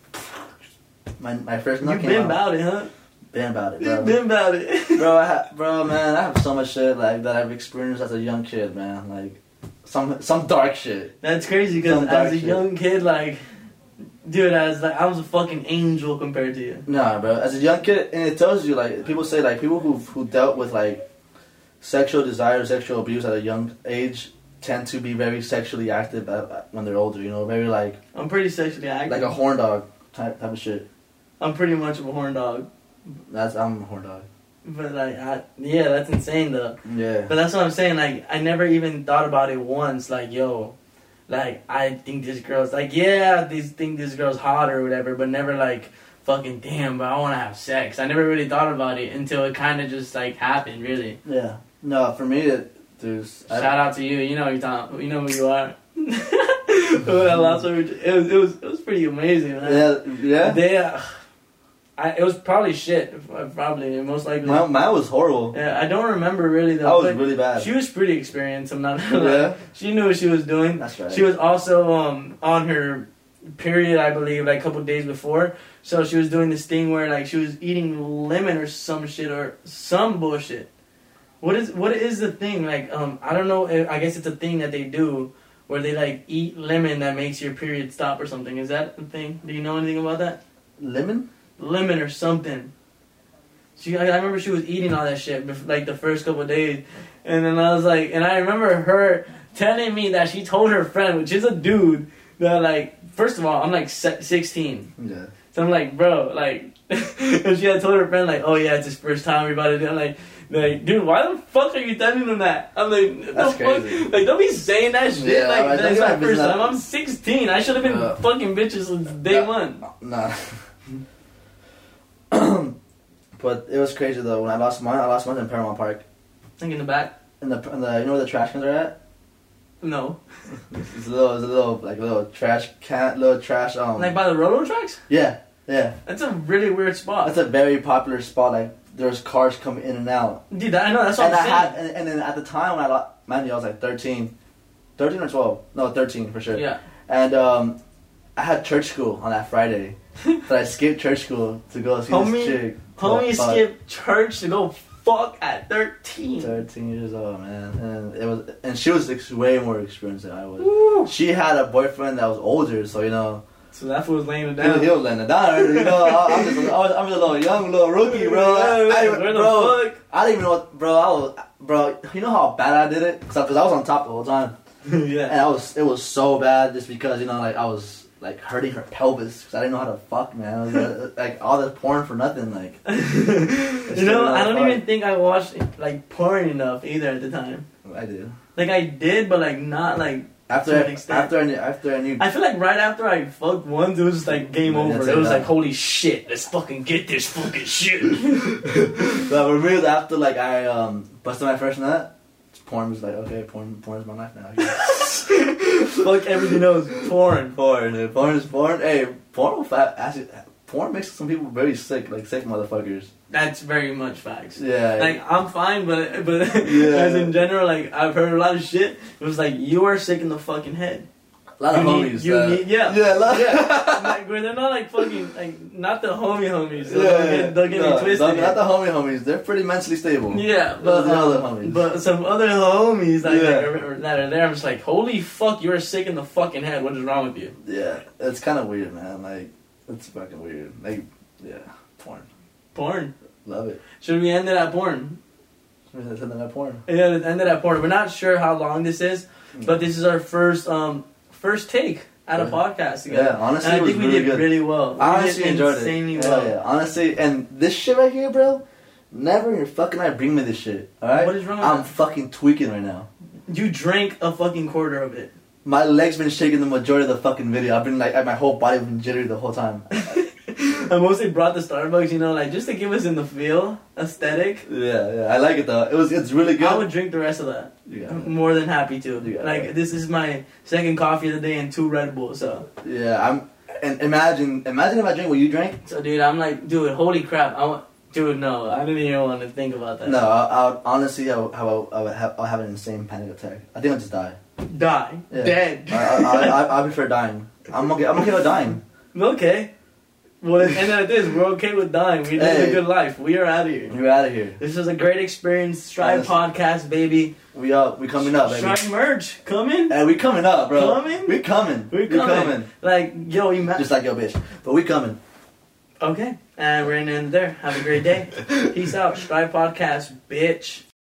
my first nut came out. You been about it, huh? Been about it, bro. You been about it. Bro, man, I have so much shit like that I've experienced as a young kid, man. Like some dark shit. That's crazy because as a young kid, like, dude, I was a fucking angel compared to you. Nah, bro. As a young kid, and it tells you, like, people say, like, people who dealt with, like, sexual desire, sexual abuse at a young age tend to be very sexually active when they're older, you know? Very, like... I'm pretty sexually active. Like a horn dog type of shit. I'm pretty much of a horn dog. I'm a horn dog. But, like, yeah, that's insane, though. Yeah. But that's what I'm saying, like, I never even thought about it once, like, yo... Like, I think this girl's, like, yeah, think this girl's hot or whatever, but never, like, fucking, damn, but I want to have sex. I never really thought about it until it kind of just, like, happened, really. Yeah. No, for me, Shout out to you. You know you know who you are. It was pretty amazing, man. Yeah? It was probably shit, probably, most likely. Mine was horrible. Yeah, I don't remember really, though. That was really bad. She was pretty experienced, I'm not gonna lie. Yeah? She knew what she was doing. That's right. She was also on her period, I believe, like a couple days before. So she was doing this thing where, like, she was eating lemon or some shit or some bullshit. What is the thing? Like, I don't know. I guess it's a thing that they do where they, like, eat lemon that makes your period stop or something. Is that a thing? Do you know anything about that? Lemon or something. I remember she was eating all that shit, like, the first couple of days. And then I was like, and I remember her telling me that she told her friend, which is a dude, that, like, first of all, I'm, like, 16. Yeah. So I'm like, bro, like, and she had told her friend, like, oh, yeah, it's his first time, everybody. I'm like, dude, why the fuck are you telling them that? I'm like, that's crazy. Fuck? Like, don't be saying that shit. Yeah, like, that's my first time. I'm 16. I should have been Yeah. fucking bitches since day one. Nah. But it was crazy though. When I lost mine in Paramount Park. Think in the back? In the you know where the trash cans are at? No. It's a little trash can, Like by the railroad tracks? Yeah. That's a really weird spot. That's a very popular spot. Like there's cars coming in and out. Dude, I know. That's what I'm saying. And then at the time when I was like 13 or 12. No, 13 for sure. Yeah. And I had church school on that Friday. So I skipped church school to go see this chick. Homie skipped church to go fuck at 13. 13 years old, man. And she was way more experienced than I was. Woo. She had a boyfriend that was older, so you know. So that fool was laying it down. He was laying it down. You know, I'm just a little rookie, bro. I didn't even know what, bro. You know how bad I did it? Cause I was on top the whole time. Yeah. And it was so bad just because, you know, like I was like hurting her pelvis because I didn't know how to fuck, man. I was, like all this porn for nothing, like. You know, I don't even think I watched like porn enough either at the time. I did. Like I did, but like not like after I knew. I feel like right after I fucked once, it was just like game over. It was like, holy shit, let's fucking get this fucking shit. But for me, it was after like I busted my first nut. Porn was like, okay, porn is my life now. Fuck everything else. Porn. Dude. Porn is porn. Hey, porn makes some people very sick, like sick motherfuckers. That's very much facts. Yeah. Like, I'm fine, but yeah. as in general, like, I've heard a lot of shit. It was like, you are sick in the fucking head. A lot of homies. Yeah, a lot. Yeah. Like, where they're not like fucking, like, not the homies. Yeah, They'll get me twisted. Not the homies. They're pretty mentally stable. Yeah, but the other homies. But some other homies that are there, I'm just like, holy fuck, you're sick in the fucking head. What is wrong with you? Yeah, it's kind of weird, man. Like, it's fucking weird. Like, yeah, porn. Love it. Should we end it at porn? Should we end it at porn? Yeah, end it at porn. We're not sure how long this is, but this is our first take at a podcast together. Yeah, honestly, and I think we did good. Really well. I honestly enjoyed it. Well. Yeah, honestly, and this shit right here, bro. Never in your fucking life bring me this shit. All right. What is wrong with I'm that? fucking tweaking right now. You drank a fucking quarter of it. My legs been shaking the majority of the fucking video. I've been like, my whole body been jittery the whole time. I mostly brought the Starbucks, you know, like just to give us in the feel aesthetic. Yeah, I like it though. It's really good. I would drink the rest of that. I'm more than happy to. Like this is my second coffee of the day and 2 Red Bulls. So yeah, and imagine if I drink what you drank. So dude, I'm like, dude, holy crap! Dude, no, I didn't even want to think about that. No, I would honestly, I'll have an insane panic attack. I think I'll just die. Die, yeah. Dead. I prefer dying. I'm okay with dying. Okay. Well, at the end of this, we're okay with dying. We live a good life. We are out of here. We're out of here. This was a great experience. Strive podcast, baby. We coming up, baby. Strive merch coming. Hey, we coming up, bro. Coming? We coming. We coming. Like, yo, just like your bitch. But we coming. Okay. And we're gonna end there. Have a great day. Peace out. Strive podcast, bitch.